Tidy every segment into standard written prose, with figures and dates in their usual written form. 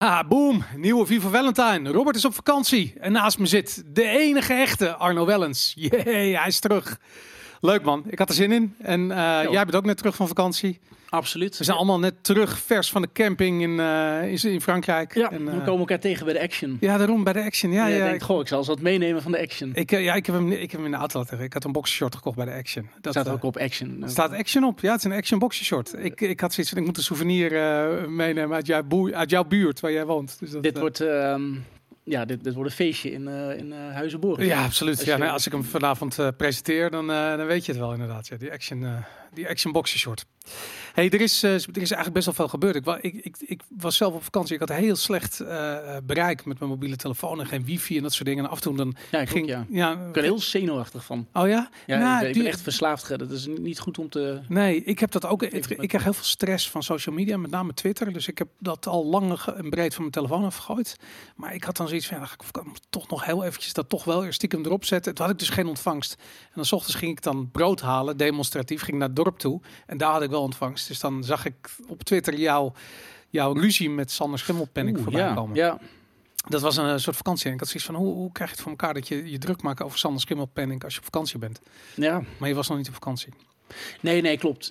Ha, boom. Nieuwe Viva Valentine. Robert is op vakantie. En naast me zit de enige echte Arno Wellens. Jee, hij is terug. Leuk man, ik had er zin in. En jij bent ook net terug van vakantie. Absoluut. We zijn allemaal net terug, vers van de camping in Frankrijk. Ja, en, we komen elkaar tegen bij de Action. Ja, daarom bij de Action. Ja, je denkt, ik zal eens wat meenemen van de Action. Ik heb hem in de auto laten. Ik had een boxershort gekocht bij de Action. Dat staat ook op Action. Staat Action op? Ja, het is een Action boxershort. Ik had zoiets van, ik moet een souvenir meenemen uit jouw buurt waar jij woont. Dus dit wordt... dit wordt een feestje in Huizenborg. Ja, absoluut. Als ik hem vanavond presenteer, dan weet je het wel inderdaad. Ja, die Action boxershort. Hey, er is eigenlijk best wel veel gebeurd. Ik was zelf op vakantie. Ik had heel slecht bereik met mijn mobiele telefoon en geen wifi en dat soort dingen. En af en toe dan ik ben er heel zenuwachtig van. Oh ja? Ik ben echt verslaafd. Dat is niet goed om te... Nee, ik heb dat ook. Ik krijg heel veel stress van social media, met name Twitter. Dus ik heb dat al lang en breed van mijn telefoon afgegooid. Maar ik had dan zoiets van, ik kan toch nog heel eventjes dat toch wel eerst stiekem erop zetten. Toen had ik dus geen ontvangst. En dan 's ochtends ging ik dan brood halen, demonstratief. Ging naar het dorp toe. En daar had ik wel ontvangst. Dus dan zag ik op Twitter jouw ruzie met Sander Schimmelpenninck voorbij komen. Ja. Dat was een soort vakantie. En ik had zoiets van, hoe krijg je het voor elkaar dat je druk maakt over Sander Schimmelpenninck als je op vakantie bent? Ja. Maar je was nog niet op vakantie. Nee, klopt.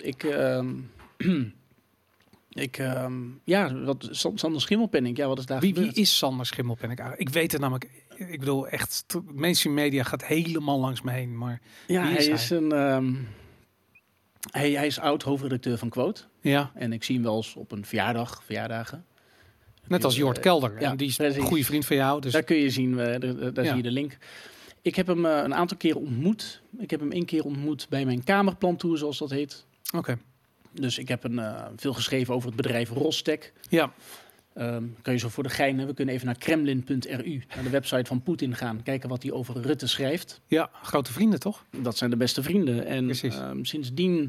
Sander Schimmelpenninck, wat is daar gebeurd? Wie is Sander Schimmelpenninck eigenlijk? Ik weet het namelijk. Ik bedoel, echt, mainstream media gaat helemaal langs me heen. Maar hij is oud hoofdredacteur van Quote. Ja. En ik zie hem wel eens op een verjaardagen. Net als Jort Kelder. Ja, en die is een goede vriend van jou. Dus... Daar kun je zien, zie je de link. Ik heb hem een aantal keren ontmoet. Ik heb hem 1 keer ontmoet bij mijn kamerplantour, zoals dat heet. Oké. Dus ik heb veel geschreven over het bedrijf Rostec. Ja. Kan je zo voor de gein, we kunnen even naar kremlin.ru, naar de website van Poetin gaan, kijken wat hij over Rutte schrijft. Ja, grote vrienden toch? Dat zijn de beste vrienden. En sindsdien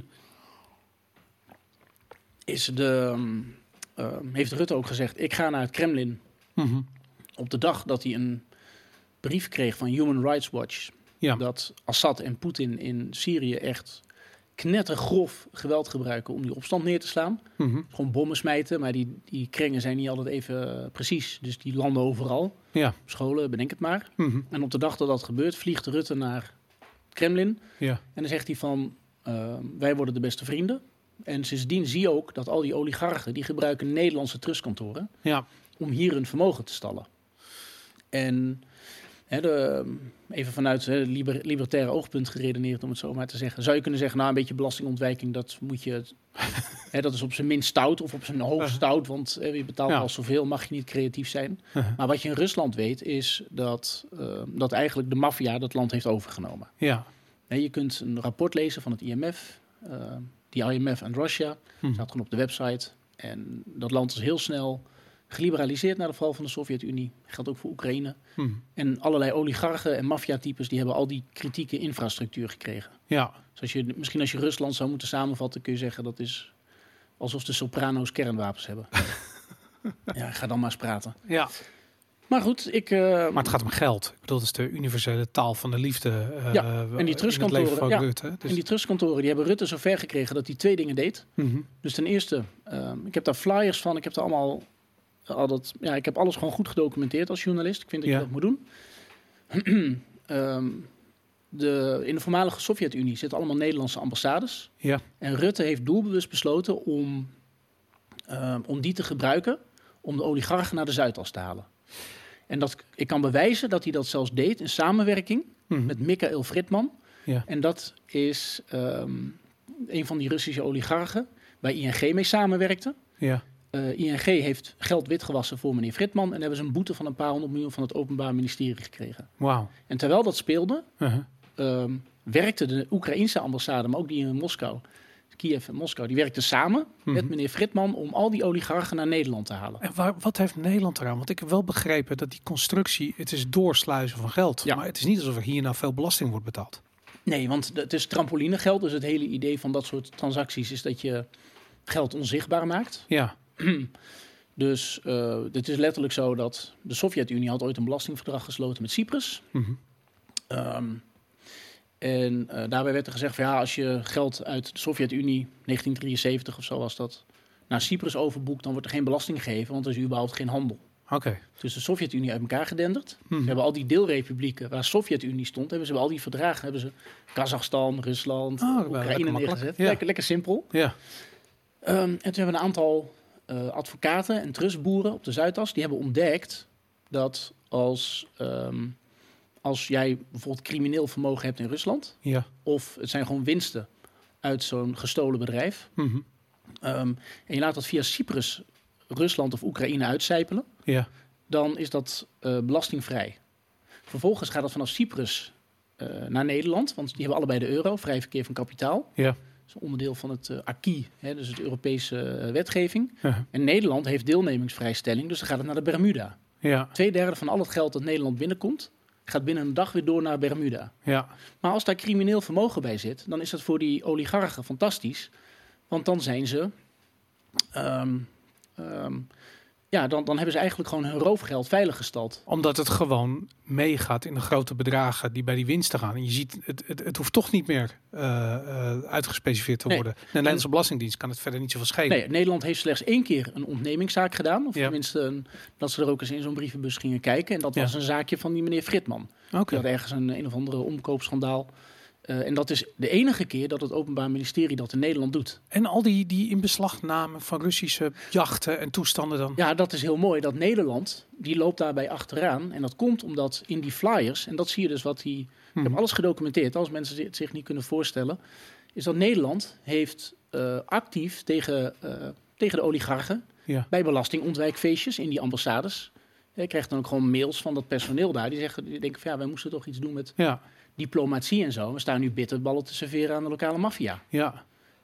heeft Rutte ook gezegd, ik ga naar het Kremlin. Mm-hmm. Op de dag dat hij een brief kreeg van Human Rights Watch, dat Assad en Poetin in Syrië echt knettergrof geweld gebruiken om die opstand neer te slaan. Mm-hmm. Gewoon bommen smijten, maar die kringen zijn niet altijd even precies. Dus die landen overal. Ja. Op scholen, bedenk het maar. Mm-hmm. En op de dag dat dat gebeurt, vliegt Rutte naar het Kremlin. Ja. En dan zegt hij van, wij worden de beste vrienden. En sindsdien zie je ook dat al die oligarchen, die gebruiken Nederlandse trustkantoren om hier hun vermogen te stallen. En even vanuit libertaire oogpunt geredeneerd, om het zo maar te zeggen, zou je kunnen zeggen, een beetje belastingontwijking, dat moet je, dat is op zijn minst stout of op zijn hoogst stout, want je betaalt al zoveel, mag je niet creatief zijn. Maar wat je in Rusland weet, is dat eigenlijk de maffia dat land heeft overgenomen. Ja. Je kunt een rapport lezen van het IMF, die IMF en Russia, staat gewoon op de website. En dat land is heel snel geliberaliseerd na de val van de Sovjet-Unie. Geldt ook voor Oekraïne. En allerlei oligarchen en maffiatypes, die hebben al die kritieke infrastructuur gekregen. Ja. Dus als je Rusland zou moeten samenvatten, kun je zeggen dat is alsof de Soprano's kernwapens hebben. Ga dan maar eens praten. Ja. Maar goed, maar het gaat om geld. Ik bedoel, dat is de universele taal van de liefde. En die trustkantoren, Rutte, dus... en die trustkantoren, die hebben Rutte zo ver gekregen dat hij 2 dingen deed. Mm-hmm. Dus ten eerste, ik heb daar flyers van, ik heb daar allemaal ik heb alles gewoon goed gedocumenteerd als journalist. Ik vind dat je dat moet doen. In de voormalige Sovjet-Unie zitten allemaal Nederlandse ambassades. Ja. En Rutte heeft doelbewust besloten om die te gebruiken om de oligarchen naar de Zuidas te halen. En ik kan bewijzen dat hij dat zelfs deed in samenwerking met Mikhail Fridman. Ja. En dat is een van die Russische oligarchen waar ING mee samenwerkte. Ja. ING heeft geld witgewassen voor meneer Fridman en hebben ze een boete van een paar 100 miljoen van het Openbaar Ministerie gekregen. Wauw. En terwijl dat speelde, werkte de Oekraïnse ambassade, maar ook die in Moskou, Kiev en Moskou, die werkten samen met meneer Fridman om al die oligarchen naar Nederland te halen. En wat heeft Nederland eraan? Want ik heb wel begrepen dat die constructie, het is doorsluizen van geld. Ja. Maar het is niet alsof er hier nou veel belasting wordt betaald. Nee, want het is trampolinegeld. Dus het hele idee van dat soort transacties is dat je geld onzichtbaar maakt. Ja. Dus het is letterlijk zo dat de Sovjet-Unie had ooit een belastingverdrag gesloten met Cyprus. En daarbij werd er gezegd van als je geld uit de Sovjet-Unie, 1973 of zo was dat, naar Cyprus overboekt, dan wordt er geen belasting gegeven, want er is überhaupt geen handel. Oké. Dus de Sovjet-Unie uit elkaar gedenderd. Ze hebben al die deelrepublieken waar Sovjet-Unie stond, hebben ze al die verdragen, hebben ze Kazachstan, Rusland, Oekraïne neergezet. Ja. Lekker simpel. Ja. En toen hebben een aantal advocaten en trustboeren op de Zuidas, die hebben ontdekt dat als jij bijvoorbeeld crimineel vermogen hebt in Rusland, of het zijn gewoon winsten uit zo'n gestolen bedrijf, en je laat dat via Cyprus, Rusland of Oekraïne uitcijpelen, dan is dat belastingvrij. Vervolgens gaat dat vanaf Cyprus naar Nederland, want die hebben allebei de euro, vrij verkeer van kapitaal. Ja. Dat is een onderdeel van het acquis, dus de Europese wetgeving. En Nederland heeft deelnemingsvrijstelling, dus dan gaat het naar de Bermuda. Ja. 2/3 van al het geld dat Nederland binnenkomt, gaat binnen een dag weer door naar Bermuda. Ja. Maar als daar crimineel vermogen bij zit, dan is dat voor die oligarchen fantastisch. Want dan zijn ze... dan hebben ze eigenlijk gewoon hun roofgeld veiliggesteld. Omdat het gewoon meegaat in de grote bedragen die bij die winsten gaan. En je ziet, het hoeft toch niet meer uitgespecificeerd te worden. De Nederlandse Belastingdienst kan het verder niet zoveel schelen. Nee, Nederland heeft slechts 1 keer een ontnemingszaak gedaan. Of tenminste, dat ze er ook eens in zo'n brievenbus gingen kijken. En dat was een zaakje van die meneer Fritman. Die had ergens een of andere omkoopschandaal. En dat is de enige keer dat het Openbaar Ministerie dat in Nederland doet. En al die inbeslagname van Russische jachten en toestanden dan? Ja, dat is heel mooi. Dat Nederland, die loopt daarbij achteraan. En dat komt omdat in die flyers, en dat zie je dus ik heb alles gedocumenteerd, als mensen het zich niet kunnen voorstellen, is dat Nederland heeft actief tegen de oligarchen bij belastingontwijkfeestjes in die ambassades. Je krijgt dan ook gewoon mails van dat personeel daar. Die denken van wij moesten toch iets doen met diplomatie en zo. We staan nu bitterballen te serveren aan de lokale maffia. Ja.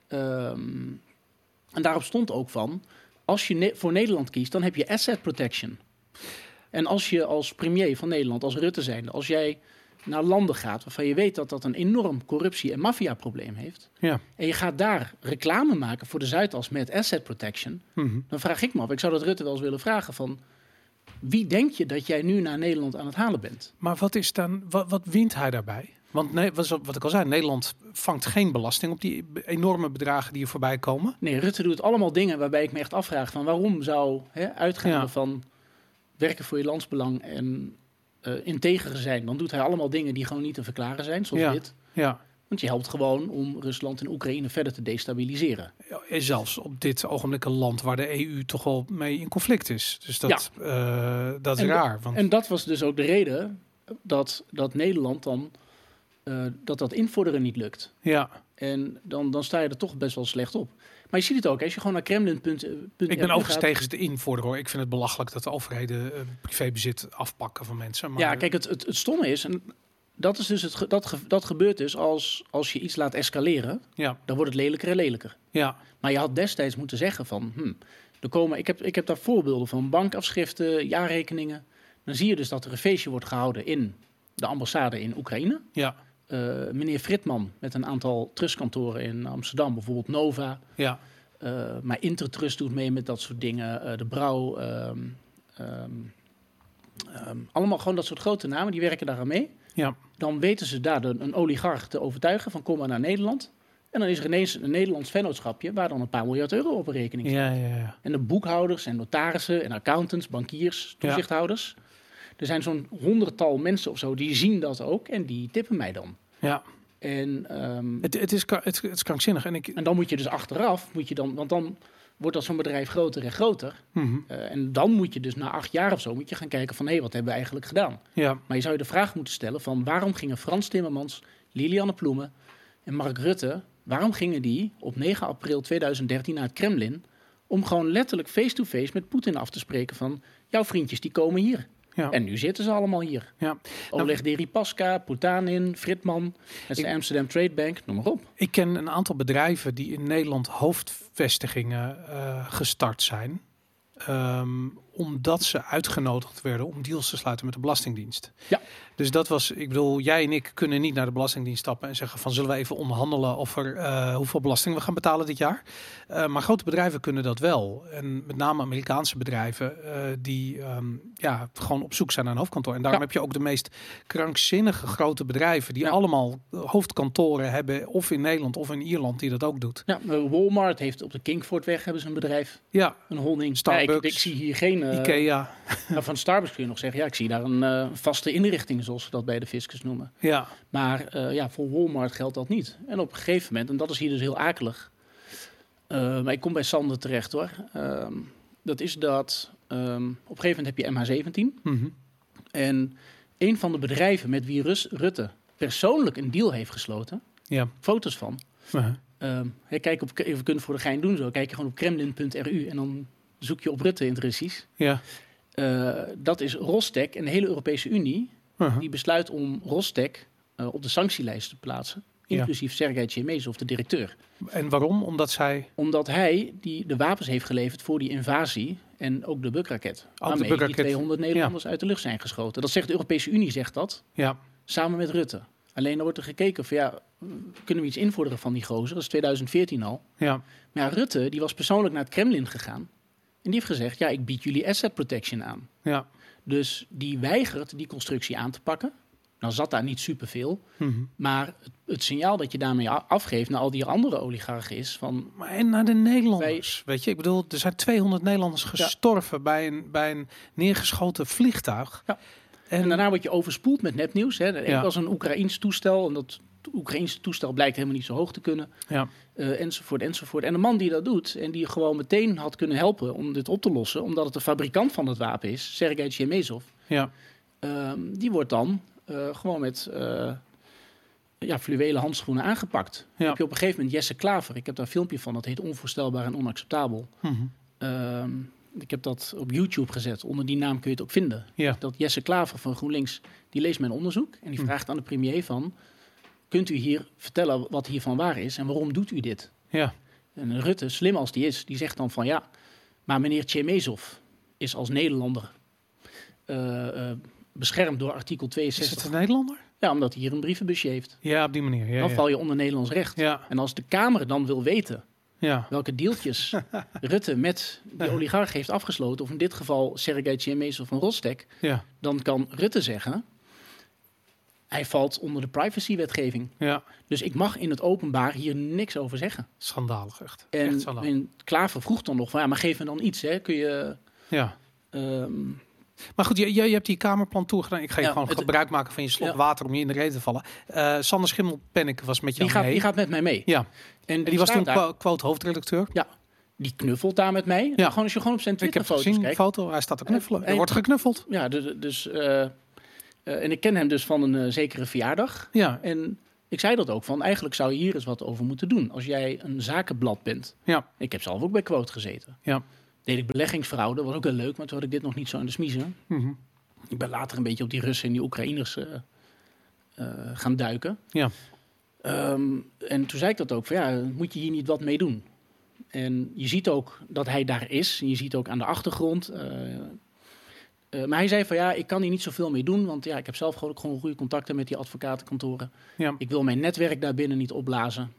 En daarop stond ook van, als je voor Nederland kiest, dan heb je asset protection. En als je als premier van Nederland, als Rutte zijnde, als jij naar landen gaat waarvan je weet dat dat een enorm corruptie- en maffia-probleem heeft, en je gaat daar reclame maken voor de Zuidas met asset protection, dan vraag ik me af, ik zou dat Rutte wel eens willen vragen van, wie denk je dat jij nu naar Nederland aan het halen bent? Maar wat wint hij daarbij? Want wat ik al zei, Nederland vangt geen belasting op die enorme bedragen die er voorbij komen. Nee, Rutte doet allemaal dingen waarbij ik me echt afvraag van waarom zou uitgaande van werken voor je landsbelang en integer zijn, dan doet hij allemaal dingen die gewoon niet te verklaren zijn, zoals dit. Ja. Want je helpt gewoon om Rusland en Oekraïne verder te destabiliseren. Ja, en zelfs op dit ogenblik een land waar de EU toch wel mee in conflict is. Dus dat is raar. En dat was dus ook de reden dat Nederland dan dat invorderen niet lukt. Ja. En dan sta je er toch best wel slecht op. Maar je ziet het ook, als je gewoon naar Kremlin. Ik ben overigens tegen de invorderen, hoor. Ik vind het belachelijk dat de overheden privébezit afpakken van mensen. Maar... Ja, kijk, het stomme is, en dat is dus dat gebeurt dus als je iets laat escaleren, dan wordt het lelijker en lelijker. Ja. Maar je had destijds moeten zeggen van, ik heb daar voorbeelden van bankafschriften, jaarrekeningen. Dan zie je dus dat er een feestje wordt gehouden in de ambassade in Oekraïne. Ja. Meneer Fritman met een aantal trustkantoren in Amsterdam, bijvoorbeeld Nova. Ja. Maar Intertrust doet mee met dat soort dingen. De Brouw. Allemaal gewoon dat soort grote namen, die werken daar aan mee. Ja. Dan weten ze daar een oligarch te overtuigen van kom maar naar Nederland. En dan is er ineens een Nederlands vennootschapje waar dan een paar miljard euro op een rekening staat. Ja. En de boekhouders en notarissen en accountants, bankiers, toezichthouders. Ja. Er zijn zo'n 100-tal mensen of zo die zien dat ook en die tippen mij dan. Ja. En, het is krankzinnig. En dan moet je dus achteraf, want dan wordt dat zo'n bedrijf groter en groter. En dan moet je dus na 8 jaar of zo moet je gaan kijken van wat hebben we eigenlijk gedaan? Ja. Maar je zou je de vraag moeten stellen van waarom gingen Frans Timmermans, Lilianne Ploemen en Mark Rutte, waarom gingen die op 9 april 2013 naar het Kremlin om gewoon letterlijk face-to-face met Poetin af te spreken van jouw vriendjes die komen hier. Ja. En nu zitten ze allemaal hier. Ja. Oleg Deripaska, Potanin, Fritman, het is de Amsterdam Trade Bank, noem maar op. Ik ken een aantal bedrijven die in Nederland hoofdvestigingen gestart zijn. Omdat ze uitgenodigd werden om deals te sluiten met de Belastingdienst. Ja. Dus dat was, ik bedoel, jij en ik kunnen niet naar de Belastingdienst stappen en zeggen van zullen we even onderhandelen over hoeveel belasting we gaan betalen dit jaar. Maar grote bedrijven kunnen dat wel. En met name Amerikaanse bedrijven die gewoon op zoek zijn naar een hoofdkantoor. En daarom heb je ook de meest krankzinnige grote bedrijven die allemaal hoofdkantoren hebben, of in Nederland of in Ierland, die dat ook doet. Ja, Walmart heeft op de Kinkfordweg hebben ze een bedrijf. Ja. Een holding. Starbucks. Ik zie hier geen alleen... Ikea. Van Starbucks kun je nog zeggen, ja, ik zie daar een vaste inrichting, zoals ze dat bij de fiscus noemen. Ja. Maar voor Walmart geldt dat niet. En op een gegeven moment, en dat is hier dus heel akelig... maar ik kom bij Sander terecht, hoor. Dat is dat... op een gegeven moment heb je MH17. Mm-hmm. En een van de bedrijven met wie Rutte persoonlijk een deal heeft gesloten... foto's van... kijk we kunnen voor de gein doen zo. Kijk je gewoon op kremlin.ru en dan zoek je op Rutte in het Russisch. Ja. Dat is Rostec en de hele Europese Unie. Die besluit om Rostec op de sanctielijst te plaatsen. Inclusief Sergei Chemezov, de directeur. En waarom? Omdat hij de wapens heeft geleverd voor die invasie en ook de Buk-raket. Waarmee die 200 Nederlanders uit de lucht zijn geschoten. Dat zegt de Europese Unie, zegt dat. Ja. Samen met Rutte. Alleen dan wordt er gekeken van kunnen we iets invorderen van die gozer? Dat is 2014 al. Ja. Maar Rutte, die was persoonlijk naar het Kremlin gegaan. En die heeft gezegd, ik bied jullie asset protection aan. Ja. Dus die weigert die constructie aan te pakken. Nou zat daar niet superveel. Mm-hmm. Maar het signaal dat je daarmee afgeeft naar al die andere oligarchen is van... Maar en naar de Nederlanders, weet je? Ik bedoel, er zijn 200 Nederlanders gestorven bij een neergeschoten vliegtuig. Ja. En daarna word je overspoeld met nepnieuws. Er was een Oekraïns toestel en dat Oekraïnse toestel blijkt helemaal niet zo hoog te kunnen. Ja. Enzovoort, enzovoort. En de man die dat doet en die gewoon meteen had kunnen helpen om dit op te lossen, omdat het de fabrikant van het wapen is, Sergei Chemezov, die wordt dan gewoon met fluwelen handschoenen aangepakt. Ja. Dan heb je op een gegeven moment Jesse Klaver. Ik heb daar een filmpje van, dat heet Onvoorstelbaar en Onacceptabel. Mm-hmm. Ik heb dat op YouTube gezet. Onder die naam kun je het ook vinden. Ja. Dat Jesse Klaver van GroenLinks, die leest mijn onderzoek en die vraagt aan de premier van, kunt u hier vertellen wat hiervan waar is en waarom doet u dit? Ja. En Rutte, slim als die is, die zegt dan van maar meneer Chemezov is als Nederlander beschermd door artikel 62. Is het een Nederlander? Ja, omdat hij hier een brievenbusje heeft. Ja, op die manier. Ja, dan val je onder Nederlands recht. Ja. En als de Kamer dan wil weten welke deeltjes Rutte met die oligarch heeft afgesloten, of in dit geval Sergei Chemezov van Rostec, dan kan Rutte zeggen, hij valt onder de privacywetgeving. Ja. Dus ik mag in het openbaar hier niks over zeggen. Schandalig, echt. En Klaver vroeg dan nog van, maar geef me dan iets, hè? Kun je... Ja. Maar goed, je hebt die kamerplan toegedaan. Ik ga je gewoon gebruik maken van je slok water om je in de reden te vallen. Sander Schimmelpenninck was met jou mee. Die gaat met mij mee. Ja. En die was toen quote hoofdredacteur. Ja. Die knuffelt daar met mij. Ja. Gewoon als je gewoon op zijn Twitterfoto's kijkt. Ik heb gezien een foto, hij staat te knuffelen. Er wordt geknuffeld. Ja, dus... en ik ken hem dus van een zekere verjaardag. Ja. En ik zei dat ook van, eigenlijk zou je hier eens wat over moeten doen. Als jij een zakenblad bent. Ja. Ik heb zelf ook bij Quote gezeten. Ja. Deed ik beleggingsverhouden, dat was ook wel leuk, maar toen had ik dit nog niet zo in de smiezen. Mm-hmm. Ik ben later een beetje op die Russen en die Oekraïners gaan duiken. Ja. En toen zei ik dat ook, van moet je hier niet wat mee doen? En je ziet ook dat hij daar is. En je ziet ook aan de achtergrond. Maar hij zei van, ik kan hier niet zoveel mee doen, want ik heb zelf gewoon goede contacten met die advocatenkantoren. Ja. Ik wil mijn netwerk daarbinnen niet opblazen.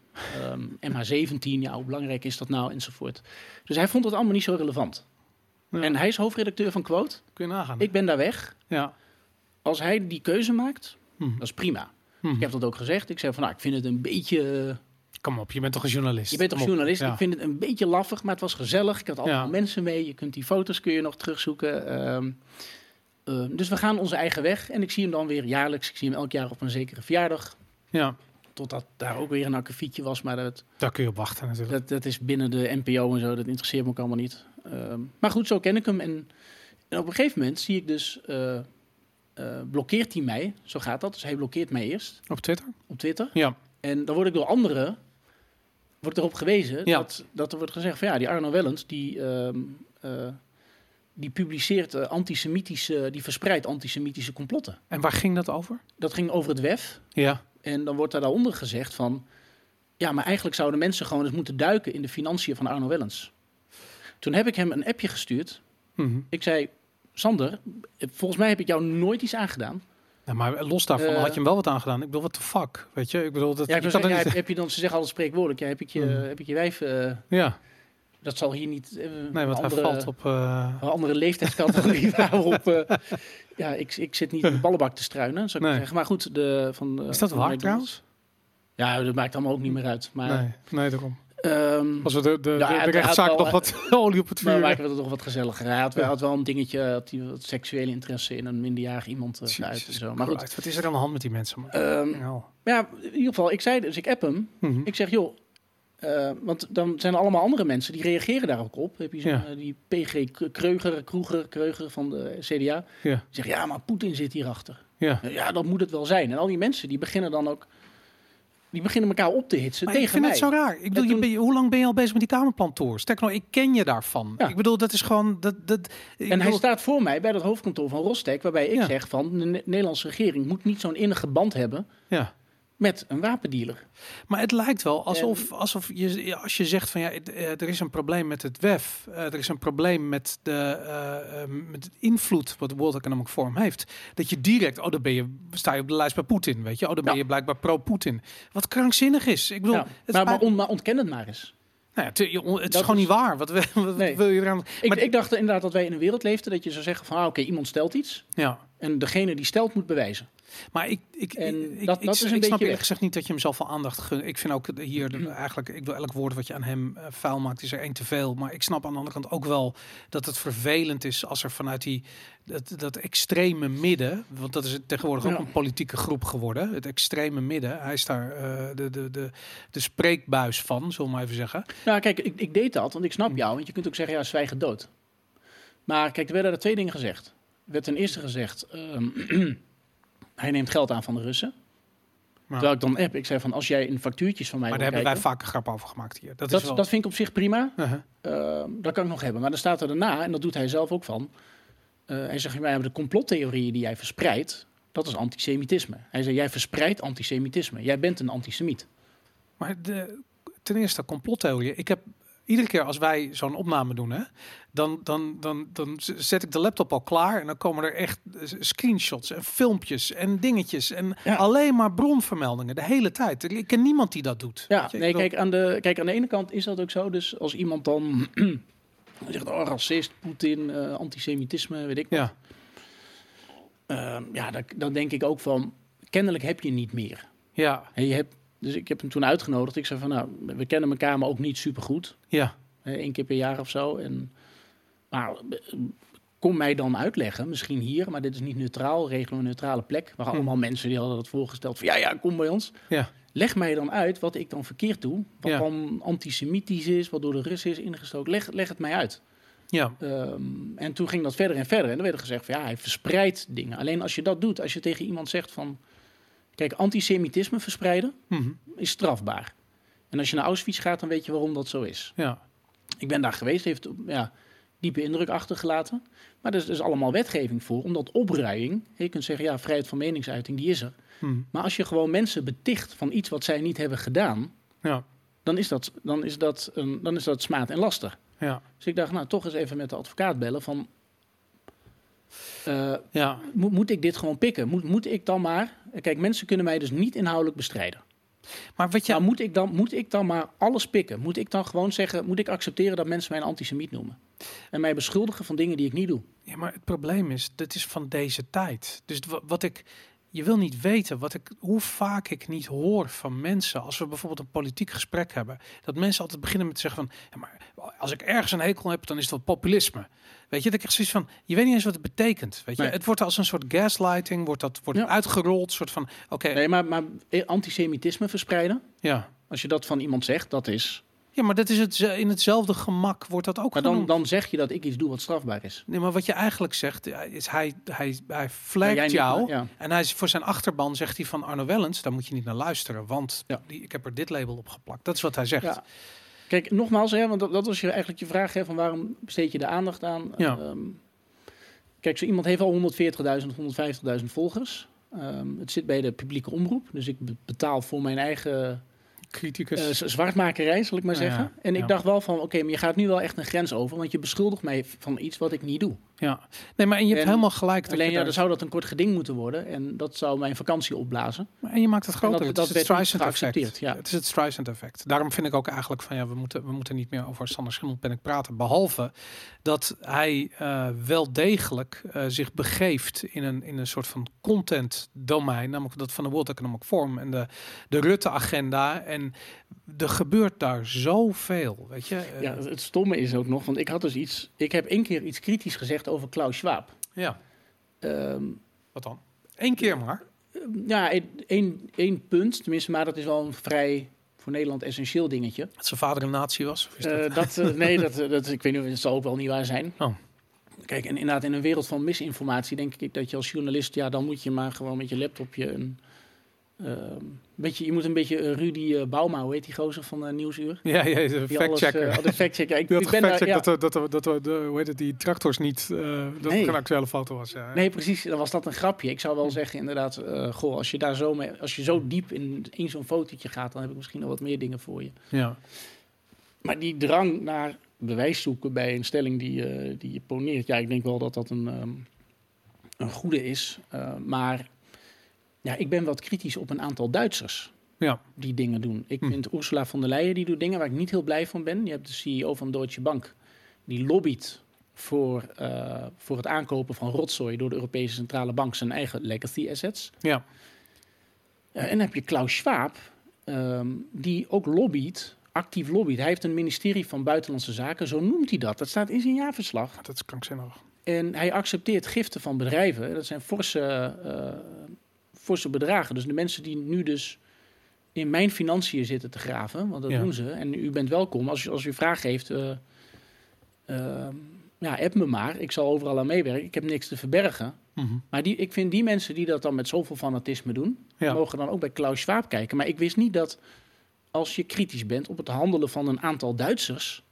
MH17, hoe belangrijk is dat nou, enzovoort. Dus hij vond het allemaal niet zo relevant. Ja. En hij is hoofdredacteur van Quote. Kun je nagaan. Ik ben daar weg. Ja. Als hij die keuze maakt, dat is prima. Ik heb dat ook gezegd. Ik zei van, ik vind het een beetje... Kom op, je bent toch een journalist? Je bent toch journalist? Ja. Ik vind het een beetje laffig, maar het was gezellig. Ik had allemaal mensen mee. Je kunt die foto's nog terugzoeken. Dus we gaan onze eigen weg. En ik zie hem dan weer jaarlijks. Ik zie hem elk jaar op een zekere verjaardag. Ja. Totdat daar ook weer een akkefietje was. Maar daar kun je op wachten natuurlijk. Dat is binnen de NPO en zo. Dat interesseert me ook allemaal niet. Maar goed, zo ken ik hem. En op een gegeven moment zie ik dus... blokkeert hij mij. Zo gaat dat. Dus hij blokkeert mij eerst. Op Twitter? Op Twitter. Ja. En dan word ik door anderen... wordt erop gewezen dat er wordt gezegd van die Arno Wellens... die publiceert antisemitische... die verspreidt antisemitische complotten. En waar ging dat over? Dat ging over het WEF. Ja. En dan wordt daaronder gezegd van... maar eigenlijk zouden mensen gewoon eens moeten duiken... in de financiën van Arno Wellens. Toen heb ik hem een appje gestuurd. Mm-hmm. Ik zei, Sander, volgens mij heb ik jou nooit iets aangedaan. Ja, maar los daarvan had je hem wel wat aangedaan. Ik bedoel, what the fuck, weet je? Ik bedoel, dat heb je dan, ze zeggen altijd spreekwoordelijk, heb ik je wijf... Dat zal hier niet... nee, want hij valt op... een andere leeftijdscategorie waarop... ik zit niet in de ballenbak te struinen, zou ik zeggen. Maar goed, is dat waar trouwens? Ja, dat maakt allemaal ook niet meer uit. Maar, nee, daarom. Als we de rechtszaak nog wat olie op het vuur... Dan maken we het toch wat gezelliger. Hij had wel een dingetje, had hij wat seksuele interesse in een minderjarig iemand uit en zo. Maar goed. Wat is er aan de hand met die mensen? Ja, in ieder geval, ik app hem. Ik zeg, joh, want dan zijn er allemaal andere mensen die reageren daar ook op. Heb je die PG Kreuger van de CDA. Die zegt, ja, maar Poetin zit hierachter. Ja, dat moet het wel zijn. En al die mensen die beginnen dan ook... Die beginnen elkaar op te hitsen maar tegen mij. Ik vind het zo raar. Ik bedoel, hoe lang ben je al bezig met die Kamerplantour? Sterker nog, ik ken je daarvan. Ja. Ik bedoel, dat is gewoon... Hij staat voor mij bij dat hoofdkantoor van Rostec... waarbij ik zeg van... de Nederlandse regering moet niet zo'n innige band hebben... met een wapendealer. Maar het lijkt wel alsof je, als je zegt van er is een probleem met het WEF, er is een probleem met met het invloed wat de World Economic Forum heeft, dat je direct, sta je op de lijst bij Poetin, weet je, dan ben je blijkbaar pro-Poetin. Wat krankzinnig is. Ik bedoel, maar ontken het maar eens. Nou het is gewoon niet waar. Wat wil je eraan? Ik dacht inderdaad dat wij in een wereld leefden dat je zou zeggen van, oké, iemand stelt iets. Ja. En degene die stelt moet bewijzen. Maar ik snap eerlijk gezegd niet dat je hem zoveel aandacht gunt. Ik vind ook hier eigenlijk, ik wil elk woord wat je aan hem vuil maakt, is er één te veel. Maar ik snap aan de andere kant ook wel dat het vervelend is als er vanuit dat extreme midden, want dat is tegenwoordig ook een politieke groep geworden. Het extreme midden, hij is daar de spreekbuis van, zullen we maar even zeggen. Nou kijk, ik deed dat, want ik snap jou. Want je kunt ook zeggen, ja, zwijgen dood. Maar kijk, er werden er 2 dingen gezegd. Er werd ten eerste gezegd... hij neemt geld aan van de Russen. Maar, terwijl ik dan ik zei van, als jij in factuurtjes van mij... Maar daar hebben wij vaak een grap over gemaakt hier. Dat vind ik op zich prima. Dat kan ik nog hebben. Maar dan staat er daarna, en dat doet hij zelf ook van... hij zegt, de complottheorieën die jij verspreidt... dat is antisemitisme. Hij zei, jij verspreidt antisemitisme. Jij bent een antisemiet. Maar ten eerste complottheorieën. Ik heb... Iedere keer als wij zo'n opname doen, dan zet ik de laptop al klaar en dan komen er echt screenshots en filmpjes en dingetjes en alleen maar bronvermeldingen de hele tijd. Ik ken niemand die dat doet. Ja, kijk, aan de ene kant is dat ook zo. Dus als iemand dan zegt, racist, Poetin, antisemitisme, weet ik wat. Dan denk ik ook van, kennelijk heb je niet meer. Ja. En je hebt... Dus ik heb hem toen uitgenodigd. Ik zei van, we kennen elkaar, maar ook niet supergoed. Ja. 1 keer per jaar of zo. Maar kom mij dan uitleggen, misschien hier, maar dit is niet neutraal. Regelen een neutrale plek. Waar allemaal mensen die hadden dat voorgesteld van, ja, kom bij ons. Ja. Leg mij dan uit wat ik dan verkeerd doe. Wat dan antisemitisch is, wat door de Russen is ingestoken. Leg het mij uit. Ja. En toen ging dat verder en verder. En dan werd er gezegd van, hij verspreidt dingen. Alleen als je dat doet, als je tegen iemand zegt van... Kijk, antisemitisme verspreiden is strafbaar. En als je naar Auschwitz gaat, dan weet je waarom dat zo is. Ja. Ik ben daar geweest, heeft diepe indruk achtergelaten. Maar er is allemaal wetgeving voor, omdat opruiing... Je kunt zeggen, vrijheid van meningsuiting, die is er. Maar als je gewoon mensen beticht van iets wat zij niet hebben gedaan... Dan is dat smaad en laster. Ja. Dus ik dacht, toch eens even met de advocaat bellen van... Moet ik dit gewoon pikken? Moet ik dan maar... Kijk, mensen kunnen mij dus niet inhoudelijk bestrijden. Maar moet ik dan maar alles pikken? Moet ik dan gewoon zeggen... Moet ik accepteren dat mensen mij een antisemiet noemen? En mij beschuldigen van dingen die ik niet doe? Ja, maar het probleem is, dit is van deze tijd. Dus je wil niet weten hoe vaak ik niet hoor van mensen... als we bijvoorbeeld een politiek gesprek hebben... dat mensen altijd beginnen met te zeggen van... maar als ik ergens een hekel heb, dan is het wel populisme. Weet je, dat ik echt zoiets van... Je weet niet eens wat het betekent. Weet je? Nee. Het wordt als een soort gaslighting, wordt uitgerold. Soort van, Nee, maar antisemitisme verspreiden... Ja. Als je dat van iemand zegt, dat is... Ja, maar dat is in hetzelfde gemak wordt dat ook genoemd. Dan zeg je dat ik iets doe wat strafbaar is. Nee, maar wat je eigenlijk zegt, is hij flaggt jou. En hij voor zijn achterban zegt hij van Arno Wellens, daar moet je niet naar luisteren. Want ik heb er dit label op geplakt. Dat is wat hij zegt. Ja. Kijk, nogmaals, want dat was eigenlijk je vraag. Van waarom besteed je de aandacht aan? Ja. Kijk, zo iemand heeft al 140.000, 150.000 volgers. Het zit bij de publieke omroep. Dus ik betaal voor mijn eigen... Criticus. Zwartmakerij, zal ik maar zeggen. En ik dacht wel van, maar je gaat nu wel echt een grens over, want je beschuldigt mij van iets wat ik niet doe. Ja, nee, maar en je hebt helemaal gelijk. Alleen dan zou dat een kort geding moeten worden en dat zou mijn vakantie opblazen. En je maakt het groter. Dat werd niet geaccepteerd. Ja. Het is het Streisand-effect. Daarom vind ik ook eigenlijk van we moeten niet meer over Sander Schimmelpenninck praten. Behalve dat hij wel degelijk zich begeeft in een soort van content domein, namelijk dat van de World Economic Forum en de Rutte-agenda. En er gebeurt daar zoveel, weet je. Ja, het stomme is ook nog, want ik heb 1 keer iets kritisch gezegd over Klaus Schwab. Ja. Wat dan? 1 keer maar? Ja, één punt, tenminste, maar dat is wel een vrij voor Nederland essentieel dingetje. Dat zijn vader een nazi was? Of is dat? Ik weet niet, het zal ook wel niet waar zijn. Oh. Kijk, en inderdaad, in een wereld van misinformatie denk ik dat je als journalist, dan moet je maar gewoon met je laptopje je moet een beetje Rudy Bauma, hoe heet die gozer van Nieuwsuur? Ja, de fact-checker. De fact-checker. Ik ben die tractors niet, dat het geen actuele foto was. Ja. Nee, precies, dan was dat een grapje. Ik zou wel zeggen, inderdaad, als je zo diep in zo'n fotootje gaat, dan heb ik misschien nog wat meer dingen voor je. Ja. Maar die drang naar bewijs zoeken bij een stelling die je poneert, ik denk wel dat dat een goede is. Maar ja, ik ben wat kritisch op een aantal Duitsers die dingen doen. Ik vind Ursula von der Leyen, die doet dingen waar ik niet heel blij van ben. Je hebt de CEO van Deutsche Bank, die lobbyt voor het aankopen van rotzooi door de Europese Centrale Bank zijn eigen legacy assets. Ja. En dan heb je Klaus Schwab, die ook actief lobbyt. Hij heeft een ministerie van Buitenlandse Zaken, zo noemt hij dat. Dat staat in zijn jaarverslag. Dat is krankzinnig. En hij accepteert giften van bedrijven. Dat zijn forse bedragen. Dus de mensen die nu dus in mijn financiën zitten te graven, want dat doen ze. En u bent welkom. Als u vragen heeft, app me maar. Ik zal overal aan meewerken. Ik heb niks te verbergen. Mm-hmm. Maar ik vind die mensen die dat dan met zoveel fanatisme doen, mogen dan ook bij Klaus Schwab kijken. Maar ik wist niet dat als je kritisch bent op het handelen van een aantal Duitsers,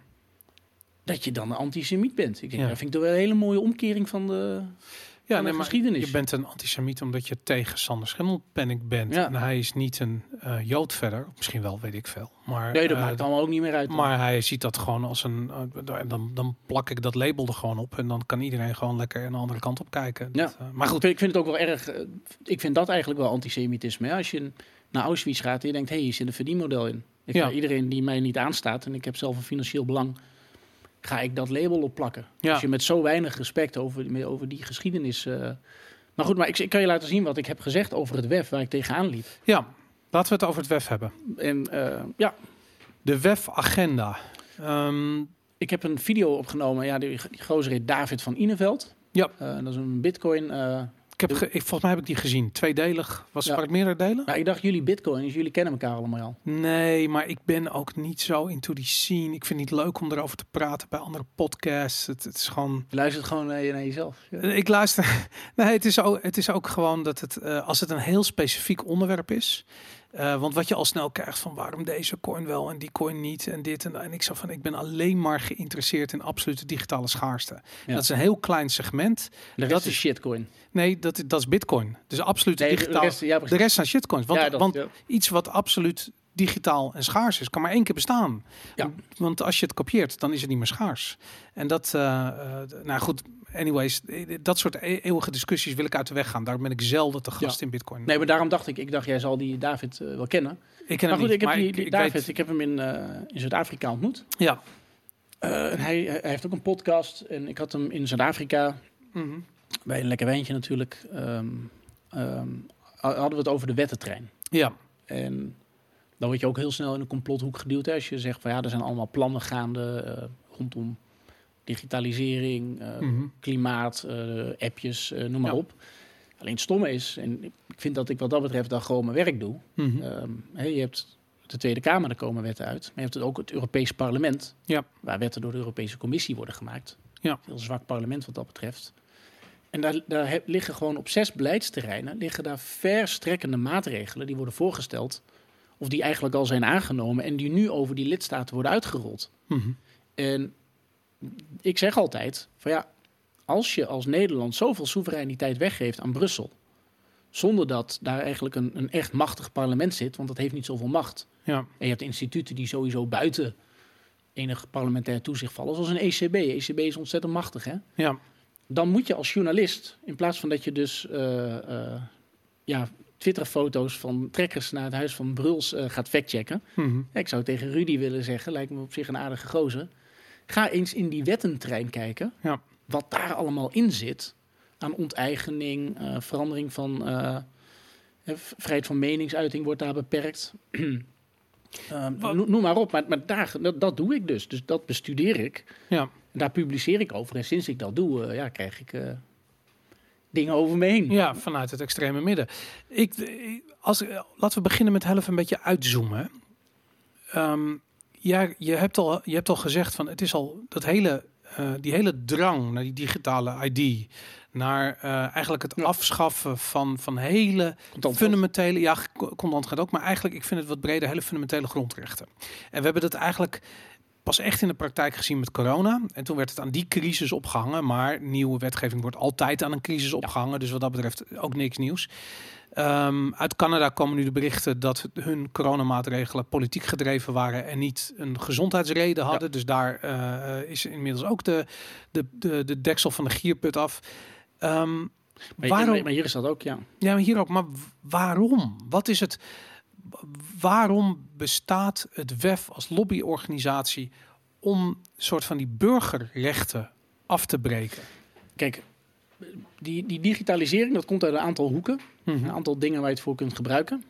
dat je dan een antisemiet bent. Ik denk, dat vind ik toch wel een hele mooie omkering van de geschiedenis. Je bent een antisemiet omdat je tegen Sander Schimmelpenninck bent. Ja. En hij is niet een Jood verder. Misschien wel, weet ik veel. Maar, nee, dat maakt allemaal ook niet meer uit. Maar hij ziet dat gewoon als een... dan plak ik dat label er gewoon op. En dan kan iedereen gewoon lekker aan de andere kant op kijken. Ja. Maar goed. Ik vind het ook wel erg... ik vind dat eigenlijk wel antisemitisme. Hè? Als je naar Auschwitz gaat en je denkt, hier zit een verdienmodel in. Iedereen die mij niet aanstaat en ik heb zelf een financieel belang, ga ik dat label opplakken. Ja. Als je met zo weinig respect over die geschiedenis... Maar goed, maar ik kan je laten zien wat ik heb gezegd over het WEF, waar ik tegenaan liep. Ja, laten we het over het WEF hebben. En de WEF-agenda. Ik heb een video opgenomen. Die gozer heet David van Ineveld. Ja. Dat is een bitcoin... volgens mij heb ik die gezien. Tweedelig. Waren het meerdere delen? Nou, ik dacht jullie bitcoin, dus jullie kennen elkaar allemaal al. Nee, maar ik ben ook niet zo into die scene. Ik vind het niet leuk om erover te praten bij andere podcasts. Het is gewoon... Je luistert gewoon naar jezelf. Ja. Ik luister... Nee, het is ook gewoon dat het... als het een heel specifiek onderwerp is... want wat je al snel krijgt van waarom deze coin wel en die coin niet en dit en ik zou ik ben alleen maar geïnteresseerd in absolute digitale schaarste. Ja. Dat is een heel klein segment. Dat is shitcoin. Nee, dat is bitcoin. Dus absoluut digitaal. De rest zijn shitcoins. Want iets wat absoluut digitaal en schaars is, kan maar 1 keer bestaan. Ja. Want als je het kopieert, dan is het niet meer schaars. En dat, nou goed, anyways, dat soort eeuwige discussies wil ik uit de weg gaan. Daarom ben ik zelden te gast in Bitcoin. Nee, maar daarom dacht ik, jij zal die David wel kennen. Ik ken hem niet. Ik heb hem in Zuid-Afrika ontmoet. Ja. En hij heeft ook een podcast. En ik had hem in Zuid-Afrika, bij een lekker wijntje natuurlijk, hadden we het over de wettentrein. Ja. En dan word je ook heel snel in een complothoek geduwd. Hè? Als je zegt van er zijn allemaal plannen gaande rondom digitalisering, klimaat, appjes, noem maar op. Alleen het stomme is, en ik vind dat ik wat dat betreft dan gewoon mijn werk doe. Je hebt de Tweede Kamer, er komen wetten uit. Maar je hebt ook het Europees Parlement, waar wetten door de Europese Commissie worden gemaakt. Ja. Heel zwak parlement wat dat betreft. En daar liggen gewoon op 6 beleidsterreinen liggen daar verstrekkende maatregelen die worden voorgesteld, of die eigenlijk al zijn aangenomen en die nu over die lidstaten worden uitgerold. En ik zeg altijd van als je als Nederland zoveel soevereiniteit weggeeft aan Brussel, zonder dat daar eigenlijk een echt machtig parlement zit, want dat heeft niet zoveel macht. Ja. En je hebt instituten die sowieso buiten enig parlementair toezicht vallen, zoals een ECB. ECB is ontzettend machtig, hè? Ja. dan moet je als journalist, in plaats van dat je dus Twitter-foto's van trekkers naar het huis van Bruls gaat factchecken. Mm-hmm. Ik zou tegen Rudy willen zeggen, lijkt me op zich een aardige gozer. Ga eens in die wettentrein kijken. Ja. Wat daar allemaal in zit. Aan onteigening, verandering van vrijheid van meningsuiting wordt daar beperkt. Noem maar op. Maar dat doe ik dus. Dus dat bestudeer ik. Ja. En daar publiceer ik over. En sinds ik dat doe, krijg ik dingen over me heen. Ja, vanuit het extreme midden. Laten we beginnen met een beetje uitzoomen. Je hebt al gezegd van het is al dat die hele drang naar die digitale ID, naar eigenlijk het afschaffen van hele fundamentele, contant gaat ook, maar eigenlijk ik vind het wat breder, hele fundamentele grondrechten. En we hebben dat eigenlijk pas echt in de praktijk gezien met corona. En toen werd het aan die crisis opgehangen, maar nieuwe wetgeving wordt altijd aan een crisis opgehangen, dus wat dat betreft ook niks nieuws. Uit Canada komen nu de berichten dat hun coronamaatregelen politiek gedreven waren en niet een gezondheidsreden hadden. Ja. Dus daar is inmiddels ook de deksel van de gierput af. Maar hier is dat ook, ja. Ja, maar hier ook. Maar waarom? Wat is het? Waarom bestaat het WEF als lobbyorganisatie om een soort van die burgerrechten af te breken? Kijk, die digitalisering, dat komt uit een aantal hoeken. Mm-hmm. Een aantal dingen waar je het voor kunt gebruiken.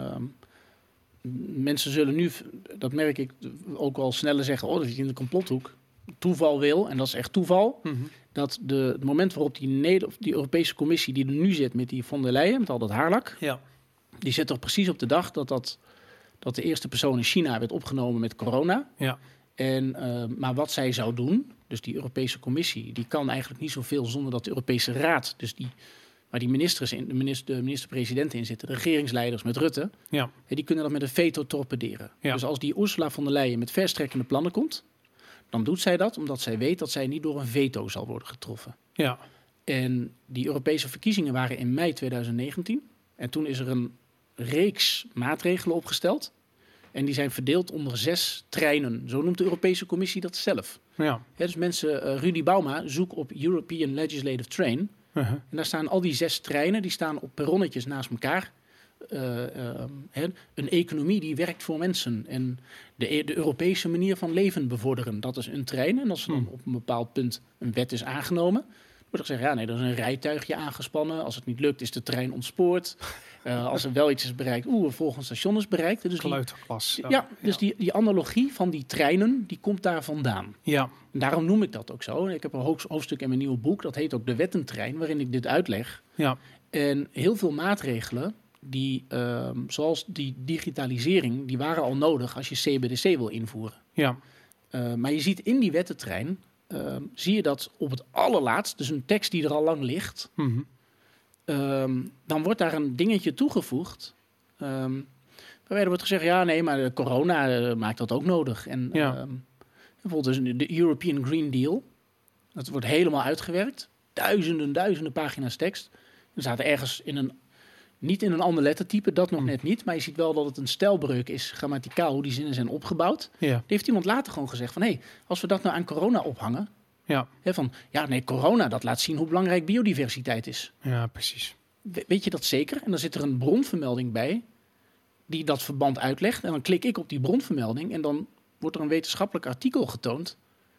Mensen zullen nu, dat merk ik, ook wel sneller zeggen, dat is in de complothoek. Toeval wil, en dat is echt toeval, dat het moment waarop die Europese Commissie die er nu zit met die von der Leyen, met al dat haarlak, die zit toch precies op de dag dat de eerste persoon in China werd opgenomen met corona. Ja. Maar wat zij zou doen, dus die Europese Commissie, die kan eigenlijk niet zoveel zonder dat de Europese Raad, dus waar die de minister-presidenten in zitten, de regeringsleiders met Rutte, die kunnen dat met een veto torpederen. Ja. Dus als die Ursula von der Leyen met verstrekkende plannen komt, dan doet zij dat omdat zij weet dat zij niet door een veto zal worden getroffen. Ja. En die Europese verkiezingen waren in mei 2019. En toen is er een reeks maatregelen opgesteld. En die zijn verdeeld onder 6 treinen. Zo noemt de Europese Commissie dat zelf. Ja. Dus mensen, Rudy Bauma, zoek op European Legislative Train. Uh-huh. En daar staan al die 6 treinen, die staan op perronnetjes naast elkaar. Een economie die werkt voor mensen. En de Europese manier van leven bevorderen. Dat is een trein. En als er dan op een bepaald punt een wet is aangenomen, wordt er gezegd, er is een rijtuigje aangespannen. Als het niet lukt, is de trein ontspoord. Als er wel iets is bereikt, een volgend station is bereikt. Dus kleuterklas. Dus die analogie van die treinen, die komt daar vandaan. Ja. En daarom noem ik dat ook zo. Ik heb een hoofdstuk in mijn nieuwe boek, dat heet ook De Wettentrein, waarin ik dit uitleg. Ja. En heel veel maatregelen, zoals die digitalisering, die waren al nodig als je CBDC wil invoeren. Ja. Maar je ziet in die wettentrein, zie je dat op het allerlaatst, dus een tekst die er al lang ligt, dan wordt daar een dingetje toegevoegd. Waarbij er wordt gezegd, maar corona maakt dat ook nodig. En bijvoorbeeld dus de European Green Deal, dat wordt helemaal uitgewerkt. Duizenden pagina's tekst. Er staat ergens niet in een ander lettertype, dat nog net niet. Maar je ziet wel dat het een stijlbreuk is, grammaticaal, hoe die zinnen zijn opgebouwd. Ja. Die heeft iemand later gewoon gezegd van, als we dat nou aan corona ophangen. Ja. Corona, dat laat zien hoe belangrijk biodiversiteit is. Ja, precies. Weet je dat zeker? En dan zit er een bronvermelding bij die dat verband uitlegt. En dan klik ik op die bronvermelding en dan wordt er een wetenschappelijk artikel getoond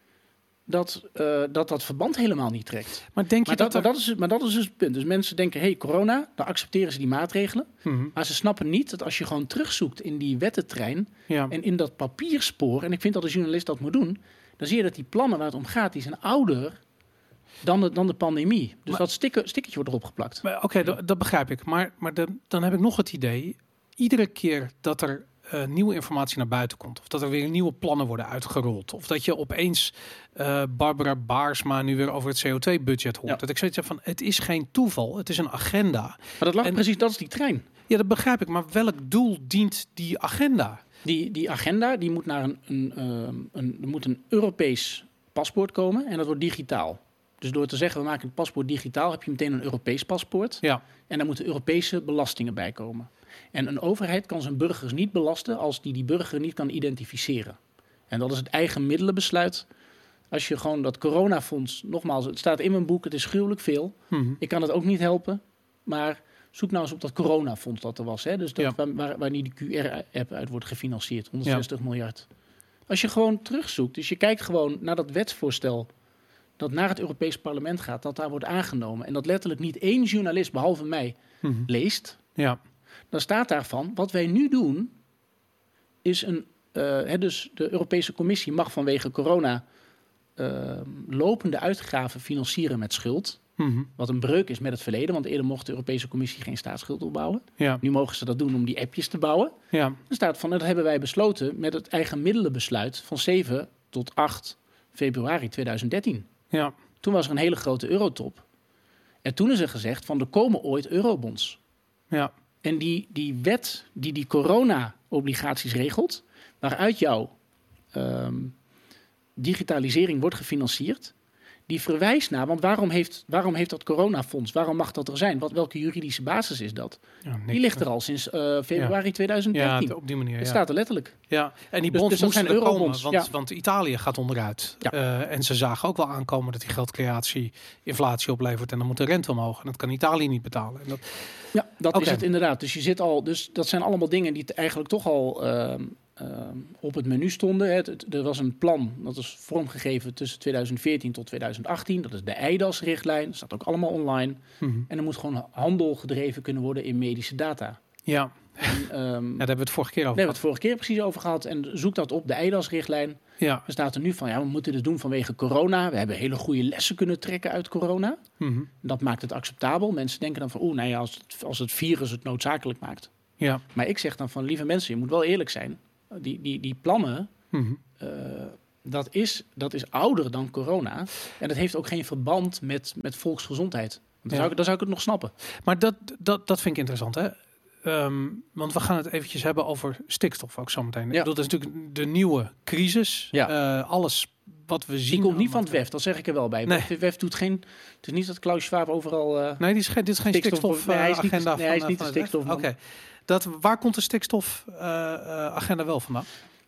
dat verband helemaal niet trekt. Maar dat is dus het punt. Dus mensen denken, corona, dan accepteren ze die maatregelen. Mm-hmm. Maar ze snappen niet dat als je gewoon terugzoekt in die wettentrein en in dat papierspoor, en ik vind dat de journalist dat moet doen, dan zie je dat die plannen waar het om gaat, die zijn ouder dan de pandemie. Dus dat stickertje wordt erop geplakt. Oké, dat begrijp ik. Maar dan heb ik nog het idee, iedere keer dat er nieuwe informatie naar buiten komt, of dat er weer nieuwe plannen worden uitgerold, of dat je opeens Barbara Baarsma nu weer over het CO2-budget hoort. Ja. Dat ik zoiets heb van, het is geen toeval, het is een agenda. Maar dat is die trein. Ja, dat begrijp ik. Maar welk doel dient die agenda? Die agenda die moet naar er moet een Europees paspoort komen en dat wordt digitaal. Dus door te zeggen, we maken het paspoort digitaal, heb je meteen een Europees paspoort. Ja. En daar moeten Europese belastingen bij komen. En een overheid kan zijn burgers niet belasten als die burger niet kan identificeren. En dat is het eigen middelenbesluit Als je gewoon dat coronafonds, nogmaals, het staat in mijn boek, het is gruwelijk veel. Ik kan het ook niet helpen, maar zoek nou eens op dat coronafonds dat er was. Hè? Dus dat waar die QR-app uit wordt gefinancierd, 160 miljard. Als je gewoon terugzoekt, dus je kijkt gewoon naar dat wetsvoorstel dat naar het Europees Parlement gaat, dat daar wordt aangenomen en dat letterlijk niet één journalist, behalve mij, leest, dan staat daarvan, wat wij nu doen, is dus de Europese Commissie mag vanwege corona lopende uitgaven financieren met schuld. Wat een breuk is met het verleden, want eerder mocht de Europese Commissie geen staatsschuld opbouwen. Nu mogen ze dat doen om die appjes te bouwen. Er staat van, dat hebben wij besloten met het eigen middelenbesluit van 7 tot 8 februari 2013. Toen was er een hele grote eurotop. En toen is er gezegd van, er komen ooit eurobonds. En die wet die corona-obligaties regelt, waaruit jouw digitalisering wordt gefinancierd, die verwijst naar, want waarom heeft dat coronafonds, waarom mag dat er zijn? Welke juridische basis is dat? Die ligt er al sinds februari 2013. Ja, op die manier. Het staat er letterlijk. Ja, en die bonds dus zijn eurobonds. Want Italië gaat onderuit. En ze zagen ook wel aankomen dat die geldcreatie inflatie oplevert en dan moet de rente omhoog. En dat kan Italië niet betalen. En dat is het inderdaad. Dus je zit al, dus dat zijn allemaal dingen die eigenlijk toch al op het menu stonden. Er was een plan, dat is vormgegeven tussen 2014 tot 2018. Dat is de EIDAS-richtlijn. Dat staat ook allemaal online. En er moet gewoon handel gedreven kunnen worden in medische data. Ja. En, daar hebben we het vorige keer over gehad. Daar hebben we het vorige keer precies over gehad. En zoek dat op, de EIDAS-richtlijn. Er staat er nu van, we moeten dit doen vanwege corona. We hebben hele goede lessen kunnen trekken uit corona. Dat maakt het acceptabel. Mensen denken dan van, als het virus het noodzakelijk maakt. Maar ik zeg dan van, lieve mensen, je moet wel eerlijk zijn. Die plannen, dat is ouder dan corona. En dat heeft ook geen verband met volksgezondheid. Dan zou ik het nog snappen. Maar dat vind ik interessant, hè? Want we gaan het eventjes hebben over stikstof ook zometeen. Dat is natuurlijk de nieuwe crisis. Alles wat we zien. Die komt niet van het WEF, dat zeg ik er wel bij. Nee. Het WEF doet geen. Het is niet dat Klaus Schwab overal. Nee, dit is geen stikstofagenda. Hij is niet de stikstof. Oké. Waar komt de stikstofagenda wel vandaan?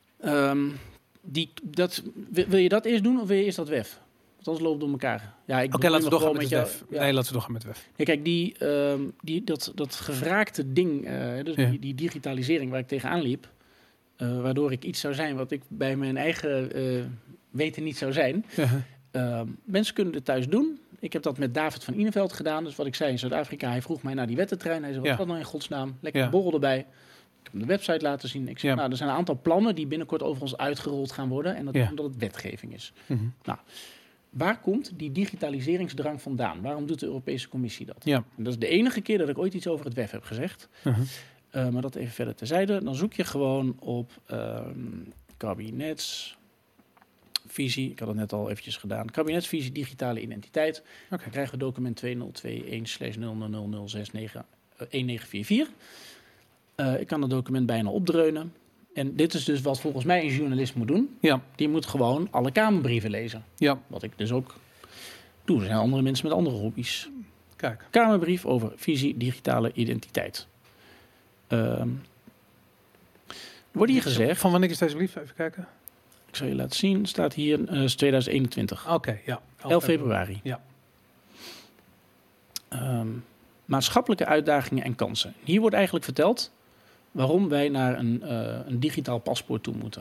Wil je dat eerst doen of wil je eerst dat WEF? Want anders loopt het door elkaar. Oké, laten we doorgaan met het WEF. Nee, laten we doorgaan met WEF. Ja, kijk, dat gevraagde ding, dus die digitalisering waar ik tegenaan liep, waardoor ik iets zou zijn wat ik bij mijn eigen weten niet zou zijn. Mensen kunnen het thuis doen. Ik heb dat met David van Ineveld gedaan. Dus wat ik zei in Zuid-Afrika, hij vroeg mij naar die wettentrein. Hij zei, wat is dat nou in godsnaam? Lekker een borrel erbij. Ik heb hem de website laten zien. Ik zeg, er zijn een aantal plannen die binnenkort over ons uitgerold gaan worden. En dat is omdat het wetgeving is. Nou, waar komt die digitaliseringsdrang vandaan? Waarom doet de Europese Commissie dat? En dat is de enige keer dat ik ooit iets over het WEF heb gezegd. Maar dat even verder terzijde. Dan zoek je gewoon op kabinetsvisie. Ik had het net al eventjes gedaan. Kabinetsvisie digitale identiteit. Dan krijgen we document 2021/00061944. Ik kan het document bijna opdreunen. En dit is dus wat volgens mij een journalist moet doen. Die moet gewoon alle Kamerbrieven lezen. Wat ik dus ook doe. Er zijn andere mensen met andere hobby's. Kijk. Kamerbrief over visie digitale identiteit. Wordt hier gezegd... Van wanneer is deze brief? Even kijken. Ik zal je laten zien. Staat hier 2021. Oké, 11 februari. Maatschappelijke uitdagingen en kansen. Hier wordt eigenlijk verteld waarom wij naar een digitaal paspoort toe moeten.